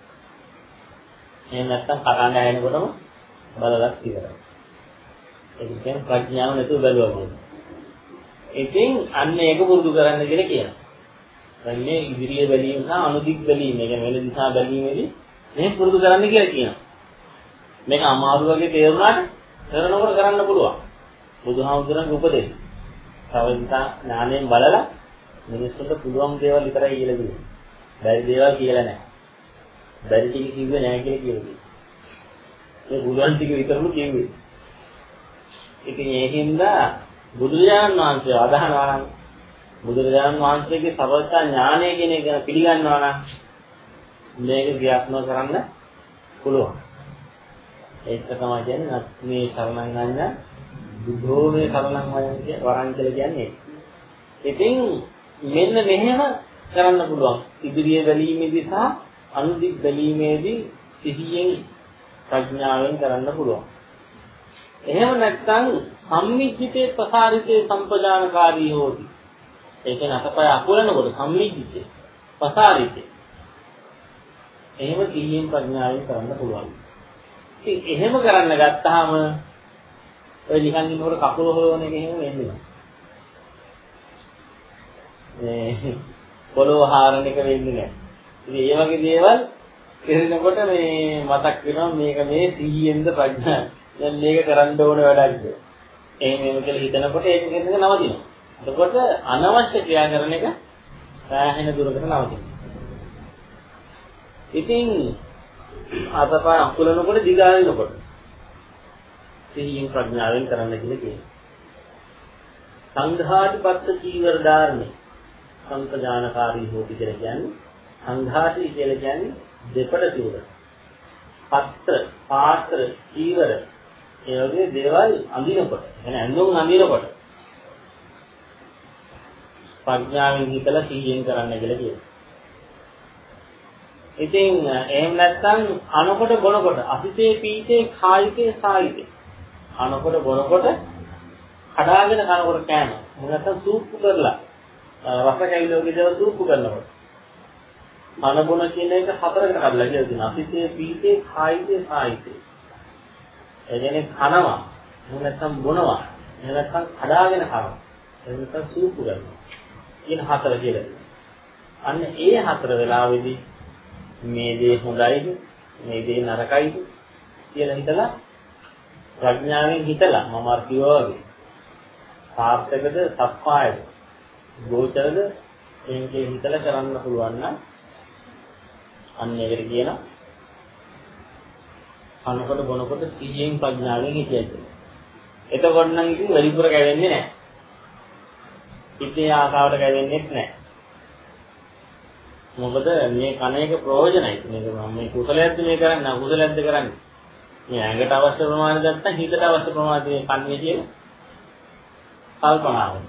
එහෙම නැත්නම් කටහඬ ඇහෙනකොටම බලලත් ඉවරයි. ඒක කියන්නේ ප්‍රඥාව නැතුව බැලුවා කියන්නේ. ඉතින් අන්න ඒක පුරුදු කරන්න කියලා කියනවා. දැන් මේ ඉදිරිය බැලීම සහ අනුදික් බැලීම, ඒ කියන්නේ වෙන දිශා බැලීමේදී මේ පුරුදු කරන්න කියලා කියනවා. මේක අමාරු වගේ තේරුණාට කරනකොට කරන්න පුළුවන්. බුදුහාමුදුරන්ගේ උපදේශ. සවිතා ඥාණයෙන් බලලා මිනිස්සුන්ට පුළුවන් දේවල් විතරයි කියලා දෙන්නේ. බැරි දේවල් කියලා නැහැ. බැරි ටික කිව්වේ නැහැ කියලා කියනවා. ඒ පුළුවන් ටික විතරලු කිව්වේ. ඉතින් ඒකින්ද බුදුරජාණන් වහන්සේ අදහනවා නම් බුදුරජාණන් වහන්සේගේ සර්වඥ ඥානය කියන එක ගැන පිළිගන්නවා නම් මේක ක්‍රියාත්මක කරන්න පුළුවන්. ඒක තමයි කියන්නේ මේ සරණං අඤ්ඤ බුද්ධෝ මේ සරණං වරන් කියලා කියන්නේ. ඉතින් මෙන්න මෙහෙම කරන්න පුළුවන්. ඉදිරිය බැලීමේදී සහ අනුදික් බැලීමේදී සිහියෙන් ප්‍රඥාවෙන් කරන්න පුළුවන්. එහෙම නැත්නම් සම්මිජ්ජිතේ ප්‍රසාරිතේ සම්පජානකාරී හොති. ඒ කියන්නේ අතපය අකුලනකොට සම්මිජ්ජිතේ ප්‍රසාරිතේ. එහෙම සිහියෙන් ප්‍රඥාවෙන් කරන්න පුළුවන්. ඉතින් එහෙම කරන්න ගත්තාම ඔය නිකන් ඉන්නකොට කකුල හොයන එක එහෙම වෙන්නේ නැහැ. මේ පොළොව හාරන එක වෙන්නේ නැහැ. ඉතින් මේ වගේ දේවල් කරනකොට මේ මතක් වෙනවා මේක මේ සිහියෙන්ද ප්‍රඥා දැන් මේක කරන්න ඕන වැඩක්ද. එහෙම කියලා හිතනකොට ඒක කෙනෙක් නවතිනවා. එතකොට අනවශ්‍ය ක්‍රියා කරන එක සෑහෙන දුරකට නවතිනවා. ඉතින් අතපය අකුලනකොට දිගාරිනකොට සිහියෙන් ප්‍රඥාවෙන් කරන්න කියලා කියනවා. සංඝාටිපත්ත චීවර ධාරණේ සංකජානකාරී හොති කියලා කියන්නේ සංඝාටි කියලා කියන්නේ දෙපළ චූර. පත්‍ර, පාත්‍ර, චීවර ඒ වගේ දේවල් අඳිනකොට, يعني ඇඳුම් අඳිනකොට ප්‍රඥාවෙන් හිතලා සිහියෙන් කරන්න කියලා කියනවා. ඉතින් එහෙම නැත්නම් අනකොට බොනකොට අසිතේ පීතේ කායිකේ සායිතේ අනකොට බොනකොට කඩාගෙන කනකොට කෑම. නැත්නම් සූප්පු කරලා රස කැවිලි වගේ දේවල් සූප්පු කරනකොට කන බොන කියන එක හතරකට කඩලා කියලා තියෙනවා. අසිතේ පීතේ කායිකේ සායිතේ. ඒ කියන්නේ කනවා. එහෙම නැත්නම් බොනවා. එහෙම නැත්නම් කඩාගෙන කනවා. එහෙම නැත්නම් සූප්පු කරනවා. කියන හතර කියලා. අන්න ඒ හතර වෙලාවෙදී මේ දේ හොඳයිද මේ දේ නරකයිද කියලා හිතලා ප්‍රඥාවෙන් හිතලා මම අර කිව්වා වගේ සාර්ථකද සප්පායද ගෝචරද එන්නේ හිතලා කරන්න පුළුවන් නම් අන්න ඒකට කියනවා කනකොට බොනකොට සිහියෙන් ප්‍රඥාවෙන් හිතියද. එතකොට නම් ඉතින් වැඩිපුර කැවෙන්නේ නැහැ. හිතේ ආසාවට කැවෙන්නේ නැහැ. මොකද මේ කණ එක ප්‍රයෝජනයි. මේක මම මේ කුසලයක්ද මේ කරන්නේ අකුසලයක්ද කරන්නේ. මේ ඇඟට අවශ්‍ය ප්‍රමාණය නැත්නම් හිතට අවශ්‍ය ප්‍රමාණය මේ කන්නේ කියන කල්පනාව.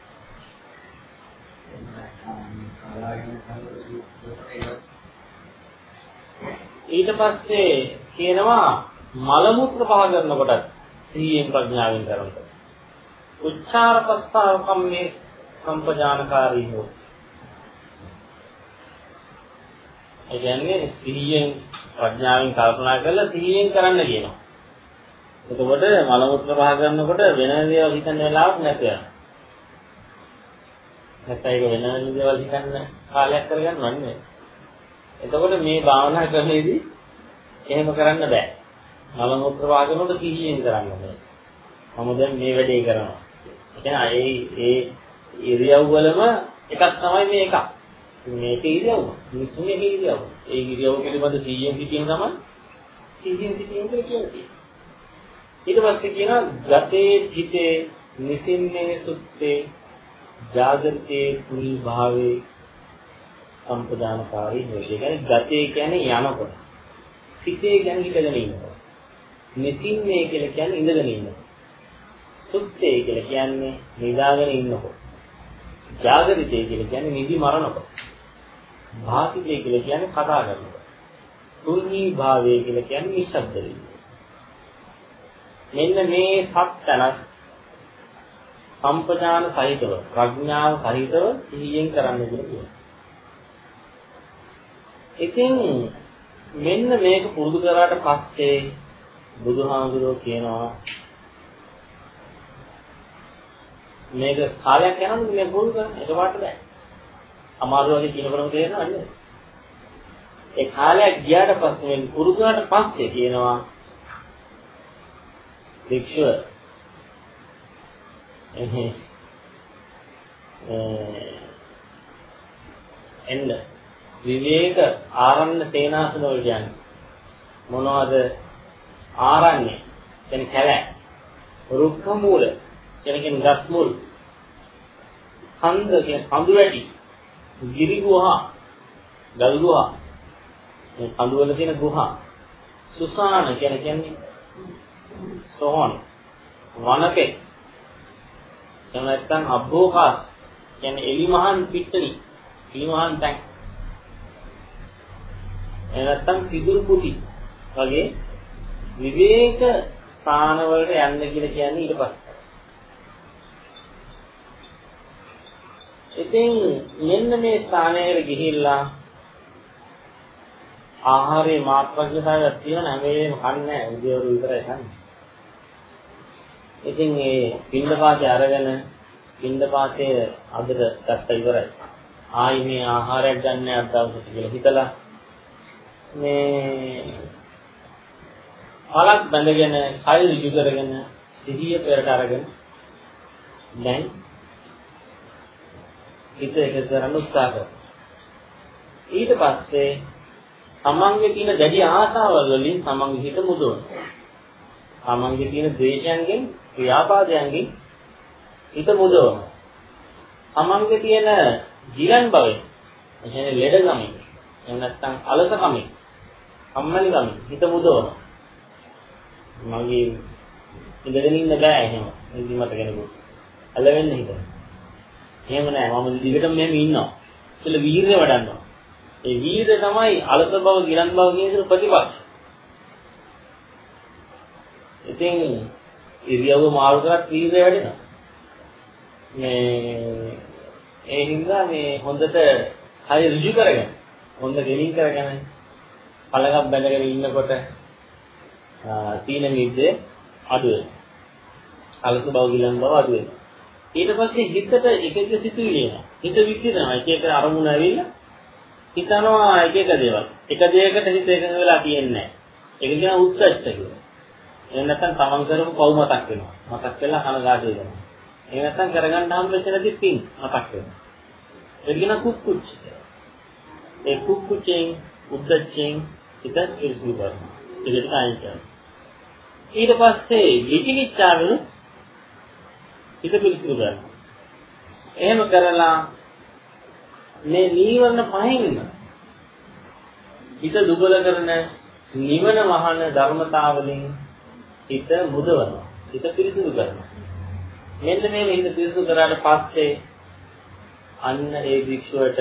ඊට පස්සේ කියනවා මල මුත්‍ර පහ කරනකොටත් සිහියෙන් ප්‍රඥාවෙන් කරනවා. උච්චාර ප්‍රස්තාව කම්මේ සම්පජානකාරී හෝ. ඒ කියන්නේ සිහියෙන් ප්‍රඥාවෙන් කල්පනා කරලා සිහියෙන් කරන්න කියනවා. එතකොට මල මුත්‍ර පහ කරනකොට වෙන දේවල් හිතන්න වෙලාවක් නැති වෙනවා. නැත්නම් ඒක වෙන දේවල් හිතන්න කාලයක් කරගන්නව නෙමෙයි. එතකොට මේ භාවනා ක්‍රමයේදී එහෙම කරන්න බෑ. මල මුත්‍ර පහ කරනකොට සිහියෙන් කරන්න ඕනේ. මම දැන් මේ වැඩේ කරනවා. ඒ කියන්නේ ඒ ඉරියව් වලම එකක් තමයි මේ එකක්. මේක ඉරියව්ව. මිනිස්සුගේ ඉරියව්ව. ඒ ඉරියව්ව පිළිබඳ 100න් හිතියම තමයි 100න් හිතියම කියන්නේ. ඊට පස්සේ කියනවා ගතේ හිතේ නිසින්නේ සුත්තේ ජාගෘතේ කුල් භාවේ සම්පදානකාරී වේ. ඒ කියන්නේ ගතේ කියන්නේ යනකොට. හිතේ කියන්නේ හිතගෙන ඉන්නකොට. නිසින්නේ කියලා කියන්නේ ඉඳගෙන ඉන්නකොට. සුත්තේ කියලා කියන්නේ නිදාගෙන ඉන්නකොට. ජාගරිතේ කියලා කියන්නේ නිදි මරනකොට. භාසිතේ කියලා කියන්නේ කතා කරනකොට. තුන්හි භාවයේ කියලා කියන්නේ නිශ්ශබ්ද වීම. මෙන්න මේ සත්‍යන සම්පජාන සහිතව ප්‍රඥාව සහිතව සිහියෙන් කරන්න කියලා කියනවා. ඉතින් මෙන්න මේක පුරුදු කරාට පස්සේ බුදුහාමුදුරුවෝ කියනවා මේක කාලයක් යනකොට මේ පුරුදු කරන එකපාරට බෑ. අමාරු වගේ කියනකොටම තේරෙනවද නේද? ඒ කාලයක් ගියාට පස්සේ මේ පුරුදු කරාට පස්සේ කියනවා වික්ෂුව එන්න විවේක ආරණ්‍ය සේනාසන වලට යන්නේ මොනවද ආරණ්‍ය කියන්නේ කැලෑ රුක්ක මූල කියන්නේ ගස් මුල් කන්ද කියන්නේ කඳු වැටි ගිරි ගුහා ගල් ගුහා මේ කඳු වල තියෙන ගුහා සුසාන කියන්නේ සෝහන් වනපේ එහෙම නැත්නම් අබ්බෝකාස් කියන්නේ එලිමහන් පිට්ටනි එලිමහන් තැන් එහෙම නැත්නම් සිදුරු කුටි වගේ විවේක ස්ථාන වලට යන්න කියලා කියන්නේ ඊට පස්සේ. ඉතින් මෙන්න මේ ස්ථානයකට ගිහිල්ලා ආහාරයේ මාත්‍රාඥතාවයක් තියෙන හැම වෙලේම කන්නේ නැහැ උදේවරු විතරයි කන්නේ. ඉතින් මේ පින්දපාතේ අරගෙන පින්දපාතේ අදට ගත්ත ඉවරයි. ආයි මේ ආහාරයක් ගන්න අද දවසට කියලා හිතලා මේ පළක් බැඳගෙන කය ඍජු කරගෙන සිහිය පෙරට අරගෙන දැන් හිත එක කරන්න උත්සාහ කරනවා. ඊට පස්සේ තමන්ගේ තියෙන දැඩි ආසාවල් වලින් තමන්ගේ හිත මුදවනවා. තමන්ගේ තියෙන ද්වේෂයන්ගෙන් ක්‍රියාපාදයන්ගෙන් හිත මුදවනවා. තමන්ගේ තියෙන ජීලන් බවෙන් එන්නේ ලෙඩගමින් එහෙම නැත්නම් අලසකමින් කම්මැලිකමින් හිත මුදවනවා. මගේ ඉඳගෙන ඉන්න බෑ එහෙම. ඉඳි මට කෙනෙකුට. අල්ල වෙන්න හිතන. එහෙම නෑ මම දිගටම මෙහෙම ඉන්නවා. ඒල වීර්ය වඩන්නවා. ඒ වීර්ය තමයි අලස බව, ගිලන් බව කියන ප්‍රතිපක්ෂ. ඉතින් ඉරියව්ව මාරු කරත් වීර්ය වැඩෙනවා. ඒ හින්දා මේ හොඳට හරි ඍජු කරගෙන හොඳ ගෙලින් කරගෙන පළඟක් බැඳගෙන ඉන්නකොට සීන මිද්දේ අඩු වෙනවා. අලස බව ගිලන් බව අඩු වෙනවා. ඊට පස්සේ හිතට එක එක සිතුවිලි එනවා. හිත විසිරෙනවා. එක එක අරමුණ ඇවිල්ලා හිතනවා එක එක දේවල්. එක දෙයකට හිත එකඟ වෙලා තියෙන්නේ නැහැ. ඒක කියන උත්සච්ච කියලා. එහෙම නැත්නම් තමන් කරපු පව් මතක් වෙනවා. මතක් වෙලා කනගාටු වෙනවා. එහෙම නැත්නම් කරගන්න හම් වෙච්ච නැති පින් මතක් වෙනවා. ඒක කියන කුක්කුච්ච. ඒ කුක්කුච්චෙන් උද්දච්චෙන් හිත ඉරිසු කරනවා. ඒකට අයින් කරනවා. ඊට පස්සේ විචිකිච්ඡාවෙන් හිත පිරිසිදු කරනවා. එහෙම කරලා මේ නීවරණ පහෙන්න හිත දුබල කරන නිවන වහන ධර්මතාවලින් හිත මුදවනවා. හිත පිරිසිදු කරනවා. මෙන්න මේ හිත පිරිසිදු කරාට පස්සේ අන්න ඒ භික්ෂුවට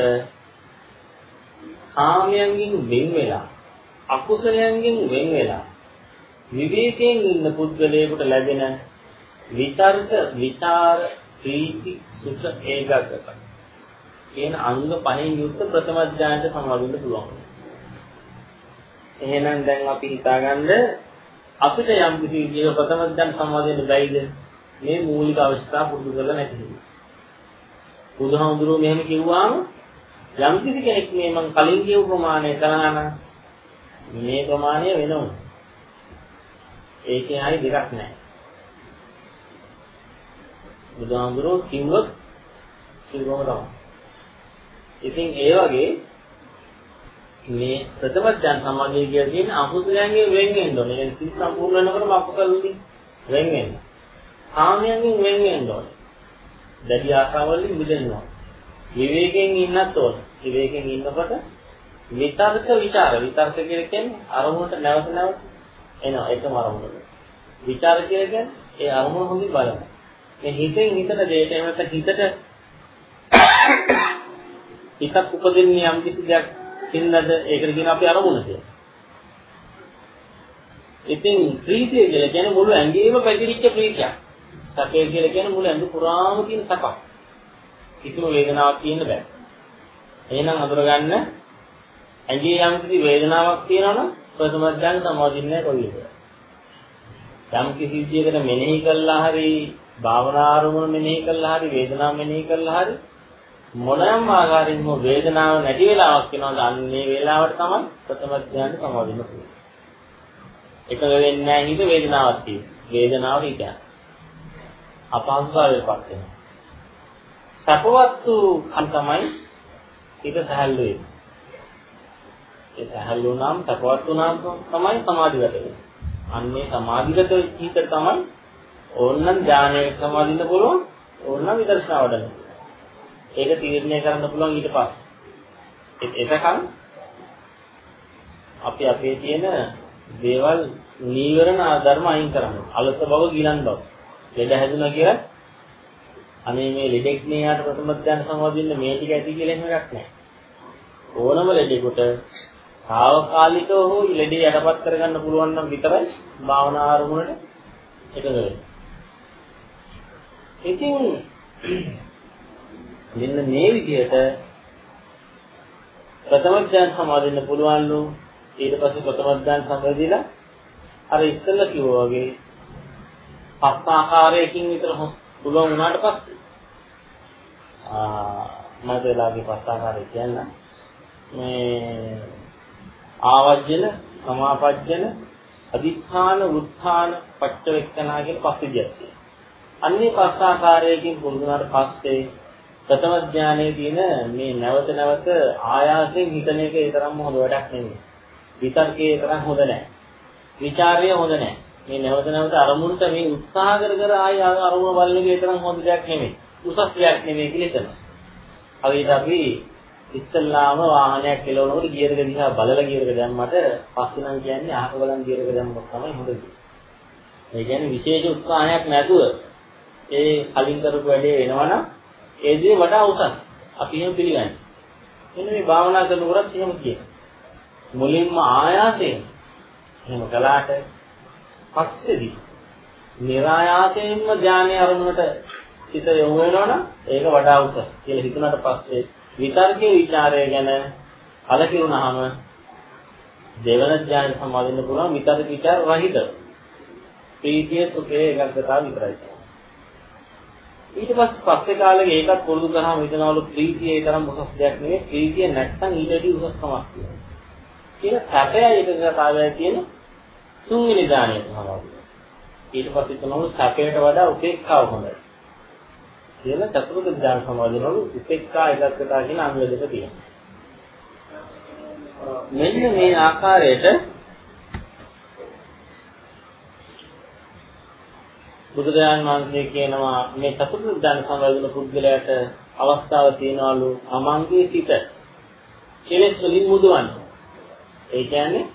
කාමයන්ගෙන් වෙන් වෙලා අකුසලයන්ගෙන් වෙන් වෙලා විවේකයෙන් ඉන්න පුද්ගලයෙකුට ලැබෙන විතර්ක, විචාර, ප්‍රීති, සුඛ ඒකාග්‍රත කියන අංග පහෙන් යුක්ත ප්‍රථම ධ්‍යානයට සමවදින්න පුළුවන්. එහෙනම් දැන් අපි හිතාගන්න අපිට යම් කිසි විදිහක ප්‍රථම ධ්‍යාන සමවදින්න බැයිද? මේ මූලික අවශ්‍යතා පුරුදු කරලා නැති නිසා. බුදුහාමුදුරුවෝ මෙහෙම කිව්වාම යම් කිසි කෙනෙක් මේ මං කලින් කියපු ප්‍රමාණය කරා නම් මේ ප්‍රමාණය වෙනවා. ඒකේ හරි දෙකක් නැහැ. බුදුහාමුදුරුවෝ කිව්වොත් කිව්වම තමයි. ඉතින් ඒ වගේ මේ ප්‍රථම ධ්‍යාන සමාධිය කියලා කියන අකුසලයන්ගෙන් වෙන් වෙන්න ඕනේ. يعني සිත සම්පූර්ණ වෙනකොටම අකුසල වලින් වෙන් වෙන්න. කාමයන්ගෙන් වෙන් වෙන්න ඕනේ. දැඩි ආශාවලින් මිදෙන්න ඕනේ. විවේකයෙන් ඉන්නත් ඕනේ. විවේකයෙන් ඉන්නකොට විතර්ක විචාර. විතර්ක කියන්නේ අරමුණට නැවත නැවත එනවා. එකම අරමුණට. විචාර කියන්නේ ඒ අරමුණ හොඳින් බලන්න. මේ හිතෙන් හිතට දෙයට එනකොට හිතක් උපදින්නේ යම් කිසි දෙයක් ඉන්නද ඒකට කියන අපි අරමුණ කියලා. ඉතින් ප්‍රීතිය කියලා කියන්නේ මුළු ඇඟේම පැතිරිච්ච ප්‍රීතියක්. සැපය කියලා කියන්නේ මුළු ඇඟ පුරාම තියෙන සැපක්. කිසිම වේදනාවක් තියෙන්න බෑ. එහෙනම් අඳුරගන්න ඇඟේ යම් කිසි වේදනාවක් තියෙනවනම් ප්‍රථම ධ්‍යාන සමාධින්නේ කොහොමද? යම් කිසි විදියකට මෙනෙහි කළා හරි භාවනා ආරමුණ මෙනෙහි කළා හරි වේදනාව මෙනෙහි කළා හරි මොනෑම ආකාරයෙන් වේදනාව නැති වෙලාවක් වෙනවද අන්නේ වෙලාවට තමයි ප්‍රථම ධ්‍යාන සමාධින්න පුළුවන්. එකඟ වෙන්නේ නැහැ හිත වේදනාවක් තියෙනවා. වේදනාව හිතන. අපහසුතාවයටපත් වෙනවා. සපවත්තු කන් තමයි හිත සහැල්ලු වෙන්නේ. ඒ සහැල්ලු නම් සපවත්තු නම් තමයි සමාධිගත වෙන්නේ. අන්නේ සමාධිගත හිත තමයි ඕනනම් ඥානයේ සමාධින්න පුළුවන් ඕනනම් විදර්ශනා වඩන්න. ඒක තීරණය කරන්න පුළුවන් ඊට පස්සේ. එතකන් අපි අපේ තියෙන දේවල් නීවරණ ආධර්ම අයින් කරන්න. අලස බව, ගිලන් බව. ලෙඩ හැදුනා කියලා අනේ මේ ලෙඩෙක් නේ යාට ප්‍රථම ධ්‍යාන සමාධින්න මේ ටික ඇති කියලා එහෙම එකක් නැහැ. ඕනම ලෙඩෙකුට తాවකාලිකව හෝ ලෙඩේ යටපත් කරගන්න පුළුවන් නම් විතරයි භාවනා ආරමුණට එකඟ වෙන්නේ. ඉතින් මෙන්න මේ විදිහට ප්‍රථම ධ්‍යාන සමාදින්න පුළුවන්ලු. ඊට පස්සේ ප්‍රථම ධ්‍යාන සමාදිලා අර ඉස්සෙල්ලා කිව්වා වගේ පස් ආකාරයකින් විතර පුළුවන් වුණාට පස්සේ මදලාගේ පස් ආකාරය කියන්න මේ ආවජ්ජන, සමාපජ්ජන, අදිඨාන, උත්ථාන, පච්චවෙක්කනා කියන පස් විදියක් තියෙනවා. අන්නේ පස් ආකාරයකින් පුරුදුනාට පස්සේ ප්‍රථම ධානයේ තියෙන මේ නැවත නැවත ආයාසයෙන් හිතන එක ඒ තරම්ම හොඳ වැඩක් නෙමෙයි. විතර්කයේ තරම් හොඳ නැහැ. විචාරය හොඳ නැහැ. මේ නැවත නැවත අරමුණට මේ උත්සාහ කර කර ආය අරමුණ බලන එක ඒ තරම් හොඳ දෙයක් නෙමෙයි. උසස් දෙයක් නෙමෙයි කියලා හිතනවා. හරියට අපි ඉස්සල්ලාම වාහනයක් කෙලවනකොට ගියරක දිහා බලලා ගියරක දැම්මට පස්සේ නම් කියන්නේ අහක බලන් ගියරක දැම්මොත් තමයි හොඳ දෙයක්. ඒ කියන්නේ විශේෂ උත්සාහයක් නැතුව ඒ කලින් කරපු වැඩේ වෙනවනම් ඒ දේ වඩා උසස්. අපි එහෙම පිළිගන්නේ. මෙන්න මේ භාවනා කරනකොටත් එහෙම කියනවා. මුලින්ම ආයාසයෙන් එහෙම කළාට පස්සේදී નિરાයාසයෙන්ම ධානයේ අරමුණට හිත යොමු වෙනවනම් ඒක වඩා උසස් කියලා හිතුණාට පස්සේ විතර්කයේ ਵਿਚාරය ගැන කලකිරුණාම දෙවන ධානය සමාදින්න පුළුවන් විතර්ක ਵਿਚාර රහිත ප්‍රීතිය සුඛයේ ඒකාග්‍රතාව විතරයි. ඊට පස්සේ කාලෙක ඒකත් පුරුදු කරාම හිතනවලු ප්‍රීතිය ඒ තරම් උසස් දෙයක් නෙවෙයි, ප්‍රීතිය නැත්තම් ඊට වඩා උසස් කමක් තියෙනවා. කියන සැපය ඒකගතාවය කියන තුන්වෙනි ධානය තමයි. ඊට පස්සේ හිතනවලු සැපයට වඩා උපේක්ඛාව හොඳයි. කියලා චතුර්ථ ධානය සමාදිනවලු උපේක්ඛා ඒකගතාව කියන අංග දෙක තියෙනවා. මෙන්න මේ ආකාරයට බුදුරජාණන් වහන්සේ කියනවා මේ චතුර්ථ ධානය සමාදින පුද්ගලයාට අවස්ථාව තියනවලු අමංගේ සිත කෙලෙස් වලින් මුදවන්න. ඒ කියන්නේ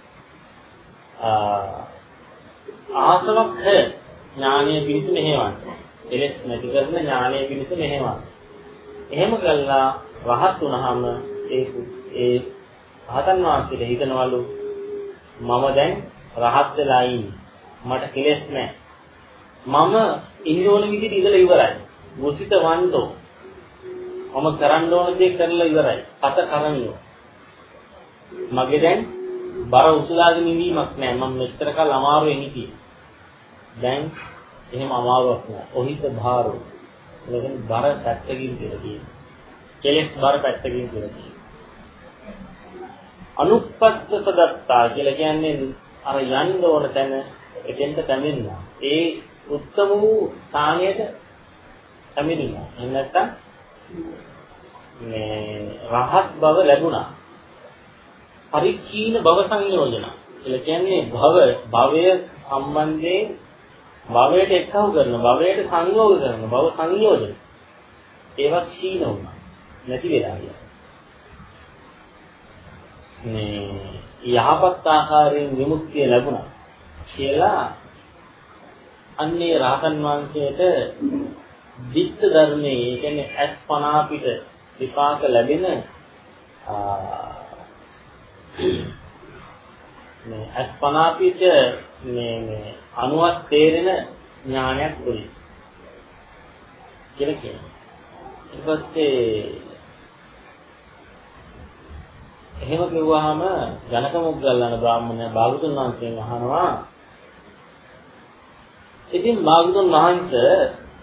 ආසවක්ඛ ඥානීය පිණිස මෙහෙවන්න. කෙලෙස් නැති කරන ඥානීය පිණිස මෙහෙවන්න. එහෙම කළා රහත් වුණාම ඒ රහතන් වහන්සේට හිතනවලු මම දැන් රහත් වෙලා ඉන්නේ. මට කෙලෙස් නැහැ. මම ඉන්න ඕන විදිහට ඉඳලා ඉවරයි. මුසිත වන්දෝ. මම කරන්න ඕන දේ කරලා ඉවරයි. අත කරන්නේ. මගේ දැන් බර උසලාගෙන ඉඳීමක් නෑ. මම මෙච්චර කල් අමාරුවෙන් හිටියේ. දැන් එහෙම අමාරුවක් නෑ. ඔහිත භාරෝ. එතන බර පැත්තකින් කියලා කියනවා. කෙලෙස් බර පැත්තකින් කියලා කියනවා. අනුප්පත්ත සදත්තා කියලා කියන්නේ අර යන්න ඕන තැන එතෙන්ට පැමිණෙන්න. ඒ උත්තම වූ ස්ථානයට පැමිණෙන්න. එහෙම නැත්නම් මේ රහත් බව ලැබුණා. පරික්ඛීන භව සංයෝජන කියලා කියන්නේ භවය සම්බන්ධයෙන් භවයට එක්කව කරන භවයට සංයෝග කරන භව සංයෝජන ඒවත් සීන වුණා නැති වෙලා ගියා. මේ යහපත් ආකාරයෙන් විමුක්තිය ලැබුණා කියලා අන්නේ රහතන් වහන්සේට දිත්ත ධර්මයේ ඒ කියන්නේ අස්පනා පිට විපාක ලැබෙන මේ අස්පනා පිට මේ අනුවත් තේරෙන ඥානයක් උයි කියලා කියනවා. ඊට පස්සේ එහෙම කිව්වහම ජනක මොග්ගල්ලාන බ්‍රාහ්මණයා භාගතුන් වහන්සේගෙන් අහනවා ඉතින් භාගතුන් වහන්සේ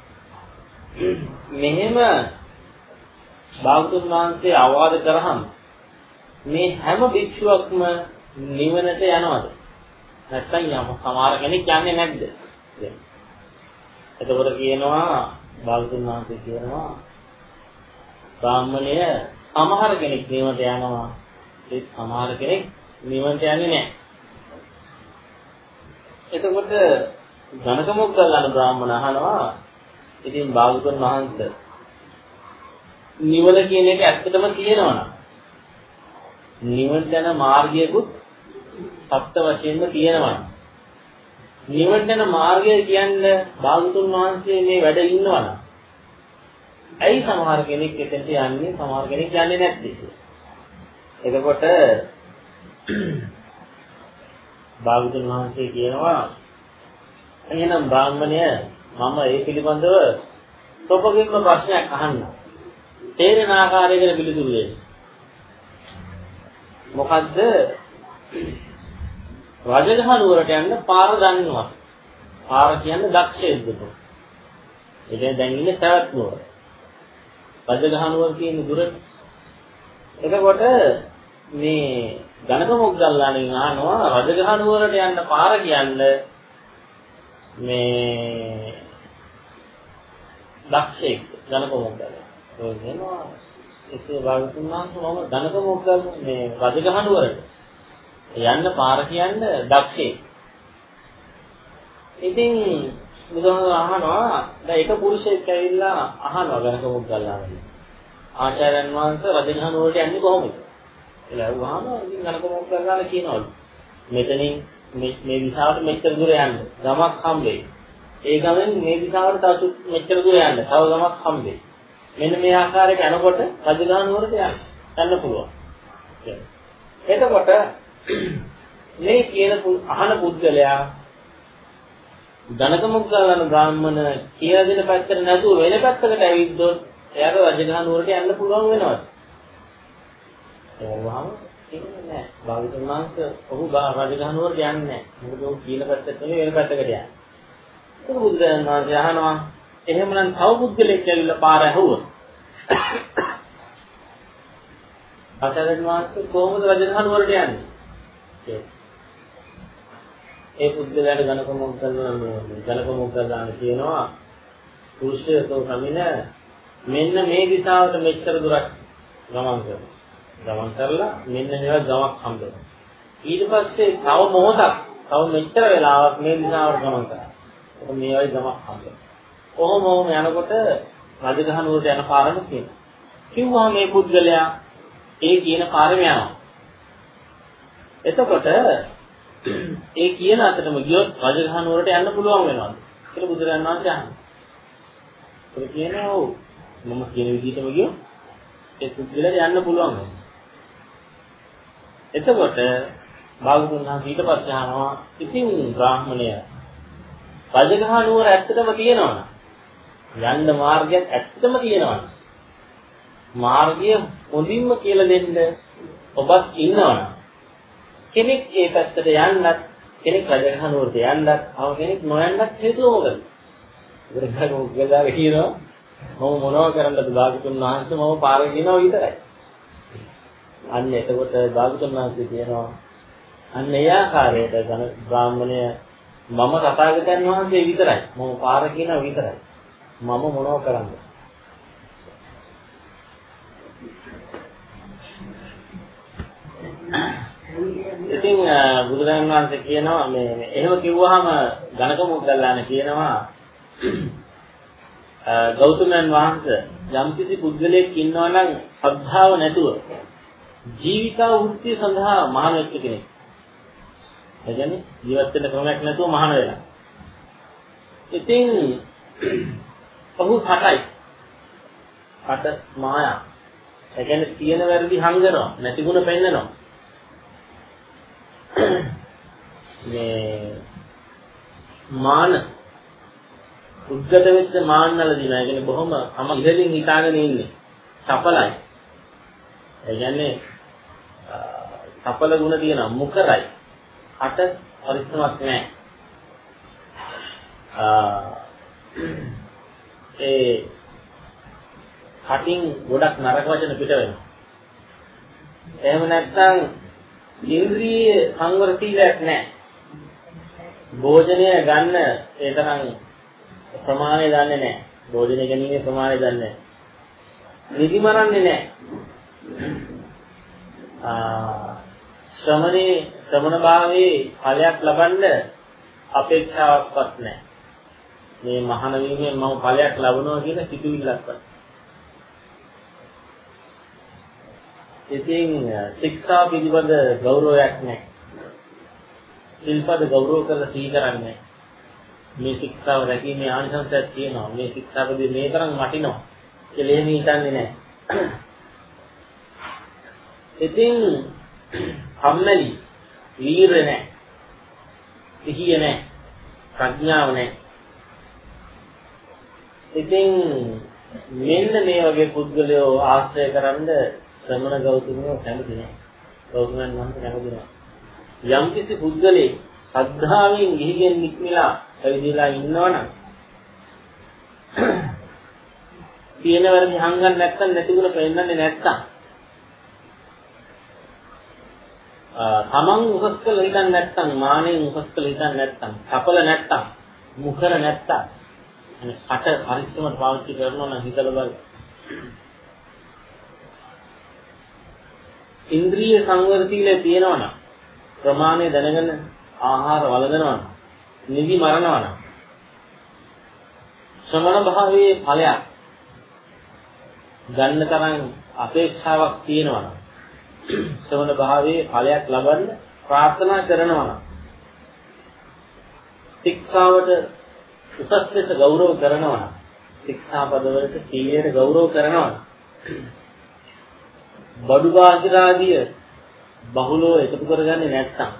මෙහෙම භාගතුන් වහන්සේ අවවාද කරාම මේ හැම භික්ෂුවක්ම නිවනට යනවද? නැත්නම් සමහර කෙනෙක් යන්නේ නැද්ද? එතකොට කියනවා භාගතුන් වහන්සේ කියනවා බ්‍රාහ්මණය සමහර කෙනෙක් නිවනට යනවා ඒ සමහර කෙනෙක් නිවනට යන්නේ නැහැ. එතකොට ජනක මොග්ගල්ලාන බ්‍රාහ්මණ අහනවා ඉතින් භාගතුන් වහන්සේ නිවන කියන එක ඇත්තටම තියෙනවනම් නිවනට යන මාර්ගයකුත් සත්‍ය වශයෙන්ම තියෙනවනම් නිවනට යන මාර්ගය කියන්නේ භාගතුන් වහන්සේ මේ වැඩ ඉන්නවනම් ඇයි සමහර කෙනෙක් එතෙන්ට යන්නේ සමහර කෙනෙක් යන්නේ නැත්තේ? එතකොට භාගතුන් වහන්සේ කියනවා එහෙනම් බ්‍රාහ්මණය මම ඒ පිළිබඳව තොපගෙන්ම ප්‍රශ්නයක් අහන්න. තේරෙන ආකාරයකට පිළිතුරු දෙන්න. මොකද්ද? රජගහ නුවරට යන්න පාර දන්නවා. පාර කියන්නේ දක්ෂයෙක්ද? ඒ කියන්නේ දැන් ඉන්නේ සවැත් නුවර. රජගහ නුවර කියන දුරට. එතකොට මේ ජනක මොග්ගල්ලාණන් අහනවා රජගහ නුවරට යන්න පාර කියන්නේ මේ දක්ෂයෙක් ජනක මොග්ගල්ලාන. ඒ කියනවා ඒකේ භාගතුන් වහන්සේ මම ජනක මොග්ගල්ලාන මේ රජගහ නුවරට යන්න පාර කියන්නේ දක්ෂයෙක්. ඉතින් බුදුහාම අහනවා දැන් එක පුරුෂයෙක් ඇවිල්ලා අහනවා ජනක මොග්ගල්ලානගෙන් ආචාර්යයන් වහන්සේ රජගහ නුවරට යන්නේ කොහොමද? කියලා අහුවාම ඉතින් ජනක මොග්ගල්ලාන කියනවලු මෙතනින් මේ දිශාවට මෙච්චර දුර යන්න ගමක් හම්බෙයි. ඒ ගමෙන් මේ දිශාවට තව මෙච්චර දුර යන්න තව ගමක් හම්බෙයි. මෙන්න මේ ආකාරයට යනකොට රජගහ නුවරට යන්න පුළුවන්. එතකොට මේ කියන අහන පුද්ගලයා ධනක මුග්ගලන බ්‍රාහ්මණ කියලා දෙන පැත්තට නැතුව වෙන පැත්තකට ඇවිද්දොත් එයාට රජගහ නුවරට යන්න පුළුවන් වෙනවා. ඒ වහම කියන්නේ නැහැ. භාගතුන් වහන්සේ ඔහු රජගහ නුවරට යන්නේ නැහැ. මොකද ඔහු කියන පැත්තට නෙවෙයි වෙන පැත්තකට යන්නේ. ඒක බුදුරජාණන් වහන්සේ අහනවා එහෙමනම් තව පුද්ගලෙක් ඇවිල්ලා පාර ඇහුවොත් ආචාර්යන් වහන්සේ කොහොමද රජගහ නුවරට යන්නේ? ඒ පුද්ගලයාට ගණක මොග්ගල්ලාන කියනවා පුරුෂයෝ කමින මෙන්න මේ දිශාවට මෙච්චර දුරක් ගමන් කරලා මෙන්න මේවා ගමක් හම්බෙනවා. ඊට පස්සේ තව මොහොතක් තව මෙච්චර වෙලාවක් මේ දිශාවට ගමන් කරා. ඒක මේ වගේ ගමක් හම්බෙනවා. කොහොම යනකොට රජගහ නුවරට යන පාරම කියනවා. කිව්වා මේ පුද්ගලයා ඒ කියන පාරම යනවා. එතකොට ඒ කියන අතරම ගියොත් රජගහ නුවරට යන්න පුළුවන් වෙනවද කියලා බුදුරජාණන් වහන්සේ අහනවා. ඒක කියනවා ඔව් මම කියන විදිහටම ගියොත් ඒ පුද්ගලයාට යන්න පුළුවන් වෙනවා. එතකොට භාගතුන් වහන්සේ ඊට පස්සේ අහනවා ඉතින් බ්‍රාහ්මණය රජගහ නුවර ඇත්තටම තියෙනවනේ යන්න මාර්ගයක් ඇත්තටම තියෙනවනේ මාර්ගය හොඳින්ම කියලා දෙන්න ඔබත් ඉන්නවනේ කෙනෙක් ඒ පැත්තට යන්නත් කෙනෙක් රජගහ නුවරට යන්නත් තව කෙනෙක් නොයන්නත් හේතුව මොකද? ඒකට මොකද කියනවා මම මොනවා කරන්නද භාගතුන් වහන්සේ මම පාර කියනවා විතරයි. අන්න එතකොට භාගතුන් වහන්සේ කියනවා අන්න ඒ ආකාරයට බ්‍රාහ්මණය මම තථාගතයන් වහන්සේ විතරයි. මම පාර කියනවා විතරයි. මම මොනවා කරන්නද? ඉතින් බුදුරජාණන් වහන්සේ කියනවා මේ එහෙම කිව්වහම ගණක මොග්ගල්ලාන කියනවා ගෞතමයන් වහන්සේ යම්කිසි පුද්ගලයෙක් ඉන්නවා නම් ශ්‍රද්ධාව නැතුව ජීවිතා වෘත්තිය සඳහා මහාන වෙච්ච කෙනෙක්. ඒ කියන්නේ ජීවත් වෙන්න ක්‍රමයක් නැතුව මහාන වෙලා. ඉතින් ඔහු හටයි. හට මායා. ඒ කියන්නේ තියෙන වැරදි හංගනවා, නැති ගුණ පෙන්නනවා. මේ මාන උද්ගත වෙච්ච මාන්නල දිනා. ඒ කියන්නේ බොහොම ඉහළින් හිතාගෙන ඉන්නේ. සඵලයි. ඒ කියන්නේ සඵල ගුණ තියෙනවා. මුකරයි. අට පරිස්සමක් නැහැ. ඒ කටින් ගොඩක් නරක වචන පිට වෙනවා. එහෙම නැත්නම් ඉන්ද්‍රිය සංවර සීලයක් නැහැ. භෝජනය ගන්න ඒ තරම් ප්‍රමාණය දන්නේ නැහැ. භෝජනය ගැනීමේ ප්‍රමාණය දන්නේ නැහැ. නිදි මරන්නේ නැහැ. ශ්‍රමණ භාවයේ ඵලයක් ලබන්න අපේක්ෂාවක්වත් නැහැ. මේ මහාන වීමෙන් මම ඵලයක් ලබනවා කියන සිතුවිල්ලක්වත්. ඉතින් ශික්ෂා පිළිබඳ ගෞරවයක් නැහැ. සිල්පද ගෞරව කරලා සිහි කරන්නේ. මේ ශික්ෂාව රැකීමේ ආනිසංසයක් තියෙනවා. මේ ශික්ෂාපදේ මේ තරම් වටිනවා කියලා එහෙම හිතන්නේ නැහැ. ඉතින් කම්මැලි, වීර්ය නැහැ. සිහිය නැහැ. ප්‍රඥාව නැහැ. ඉතින් මෙන්න මේ වගේ පුද්ගලයෝ ආශ්‍රය කරන්ද ශ්‍රමණ ගෞතමයෝ කැමති නැහැ. ගෞතමයන් වහන්සේ කැමති නැහැ. යම්කිසි පුද්ගලෙක් ශ්‍රද්ධාවෙන් ගිහිගෙන් නික්මලා ඇවිදලා ඉන්නවනම් තියෙන වැරදි හංගන්න නැත්තම් නැතිගුණ පෙන්නන්නේ නැත්තම් තමන් උසස් කළ හිතන්නේ නැත්තම් මානෙන් උසස් කළ හිතන්නේ නැත්තම් සඵල නැත්තම් මුඛර නැත්තම් කට පරිස්සමට පාවිච්චි කරනවා නම් හිතලා බලන්න. ඉන්ද්‍රිය සංවර සීලය තියෙනවා නම් ප්‍රමාණය දැනගෙන ආහාර වළඳනවා නම් නිදි මරනවා නම් ශ්‍රමණ භාවයේ ඵලයක් ගන්න තරම් අපේක්ෂාවක් තියෙනවා නම් ශ්‍රමණ භාවයේ ඵලයක් ලබන්න ප්‍රාර්ථනා කරනවා නම් ශික්ෂාවට උසස් ලෙස ගෞරව කරනවා නම් ශික්ෂාපදවලට සීලයට ගෞරව කරනවා. බඩු බාහිර ආදිය බහුලව එකතු කරගන්නේ නැත්නම්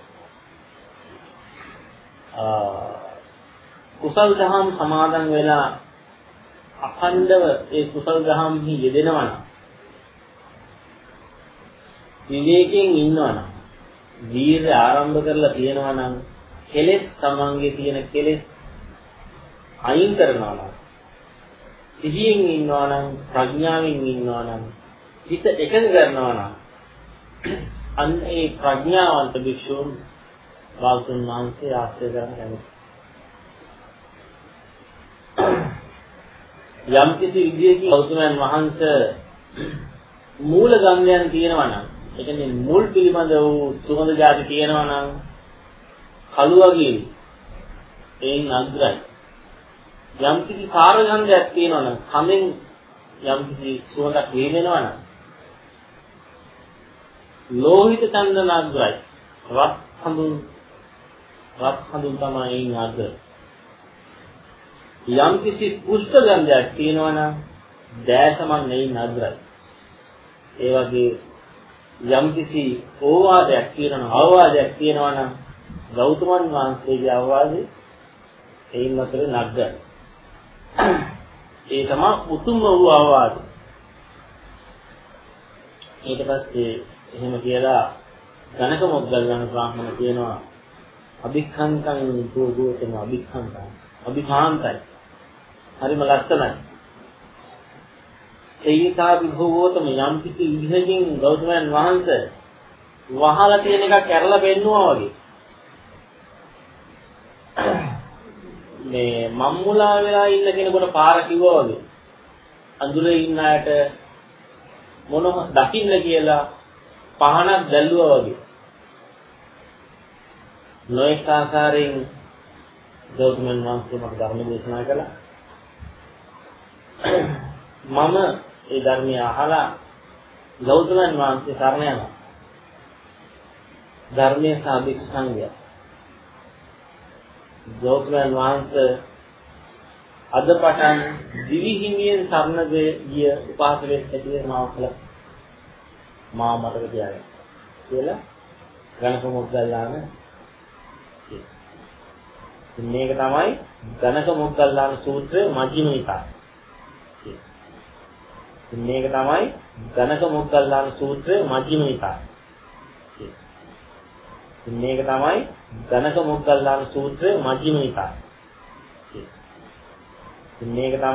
කුසල් දහම් සමාදන් වෙලා අඛණ්ඩව ඒ කුසල් දහම්හි යෙදෙනවා නම් විවේකයෙන් ඉන්නවා නම් වීර්ය ආරම්භ කරලා තියෙනවා නම් කෙලෙස් තමන්ගේ තියෙන කෙලෙස් අයින් කරනවා නම් සිහියෙන් ඉන්නවා නම් ප්‍රඥාවෙන් ඉන්නවා නම් හිත එකඟ කරනවා නම් අන්න ඒ ප්‍රඥාවන්ත භික්ෂුන් වාසුන් වහන්සේ ආශ්‍රය කරන කෙනෙක්. යම් කිසි විදියකින් ගෞතමයන් වහන්සේ මූල ගම්යන් තියෙනවා නම් ඒ කියන්නේ මුල් පිළිබඳ වූ සුගඳ જાති තියෙනවා නම් කළුවගේ එයින් අග්‍රයි. යම් කිසි සාරගන්ධයක් තියෙනවා නම් කමෙන් යම් කිසි සුවඳක් වේදෙනවා නම් ලෝහිත චන්දන අග්‍රයි. රත් හඳුන් තමයි එයින් අග්‍ර. යම් කිසි පුෂ්ප ගන්ධයක් තියෙනවා නම් දැසමන් එයින් අග්‍රයි. ඒ වගේ යම් කිසි ඕවාදයක් තියෙනවා අවවාදයක් තියෙනවා නම් ගෞතමයන් වහන්සේගේ අවවාදේ එයින් අතර නග්ගයි. ඒ තමයි උතුම්ම වූ අවවාද. ඊට පස්සේ එහෙම කියලා ගණක මොග්ගල්ලාන බ්‍රාහ්මණ කියනවා අභික්ඛන්තං පෝගෝතම අභික්ඛන්තං අභිභාන්තයි. හරිම ලස්සනයි. සේවිතා විභවෝතම යම් කිසි විදිහකින් ගෞතමයන් වහන්සේ වහලා තියෙන එකක් කැරලා පෙන්නුවා වගේ. මේ මම්මුලා වෙලා ඉන්න කෙනෙකුට පාර කිව්වා වගේ. අඳුරේ ඉන්න අයට මොනව දකින්න කියලා පහනක් දැල්ලුවා වගේ. නොඑක ආකාරයෙන් ගෞතමයන් වහන්සේ මට ධර්ම දේශනා කළා. මම ඒ ධර්මය අහලා ගෞතමයන් වහන්සේ සරණ යනවා. ධර්මයේ සාභික සංගය. ගෞතමයන් වහන්සේ අද පටන් දිවි හිමියෙන් සරණ ගිය උපාසකෙක් හැටියට මාව මතක තියාගන්න කියලා ගණක මොග්ගල්ලාන මේක තමයි ගණක මොග්ගල්ලාන සූත්‍රයේ මජ්ක්‍ධිම නිකාය. මේක තමයි ගණක මොග්ගල්ලාන සූත්‍රයේ මජ්ක්‍ධිම නිකාය. මේක තමයි ගණක මොග්ගල්ලාන සූත්‍රයේ මජ්ක්‍ධිම නිකාය. මේක තමයි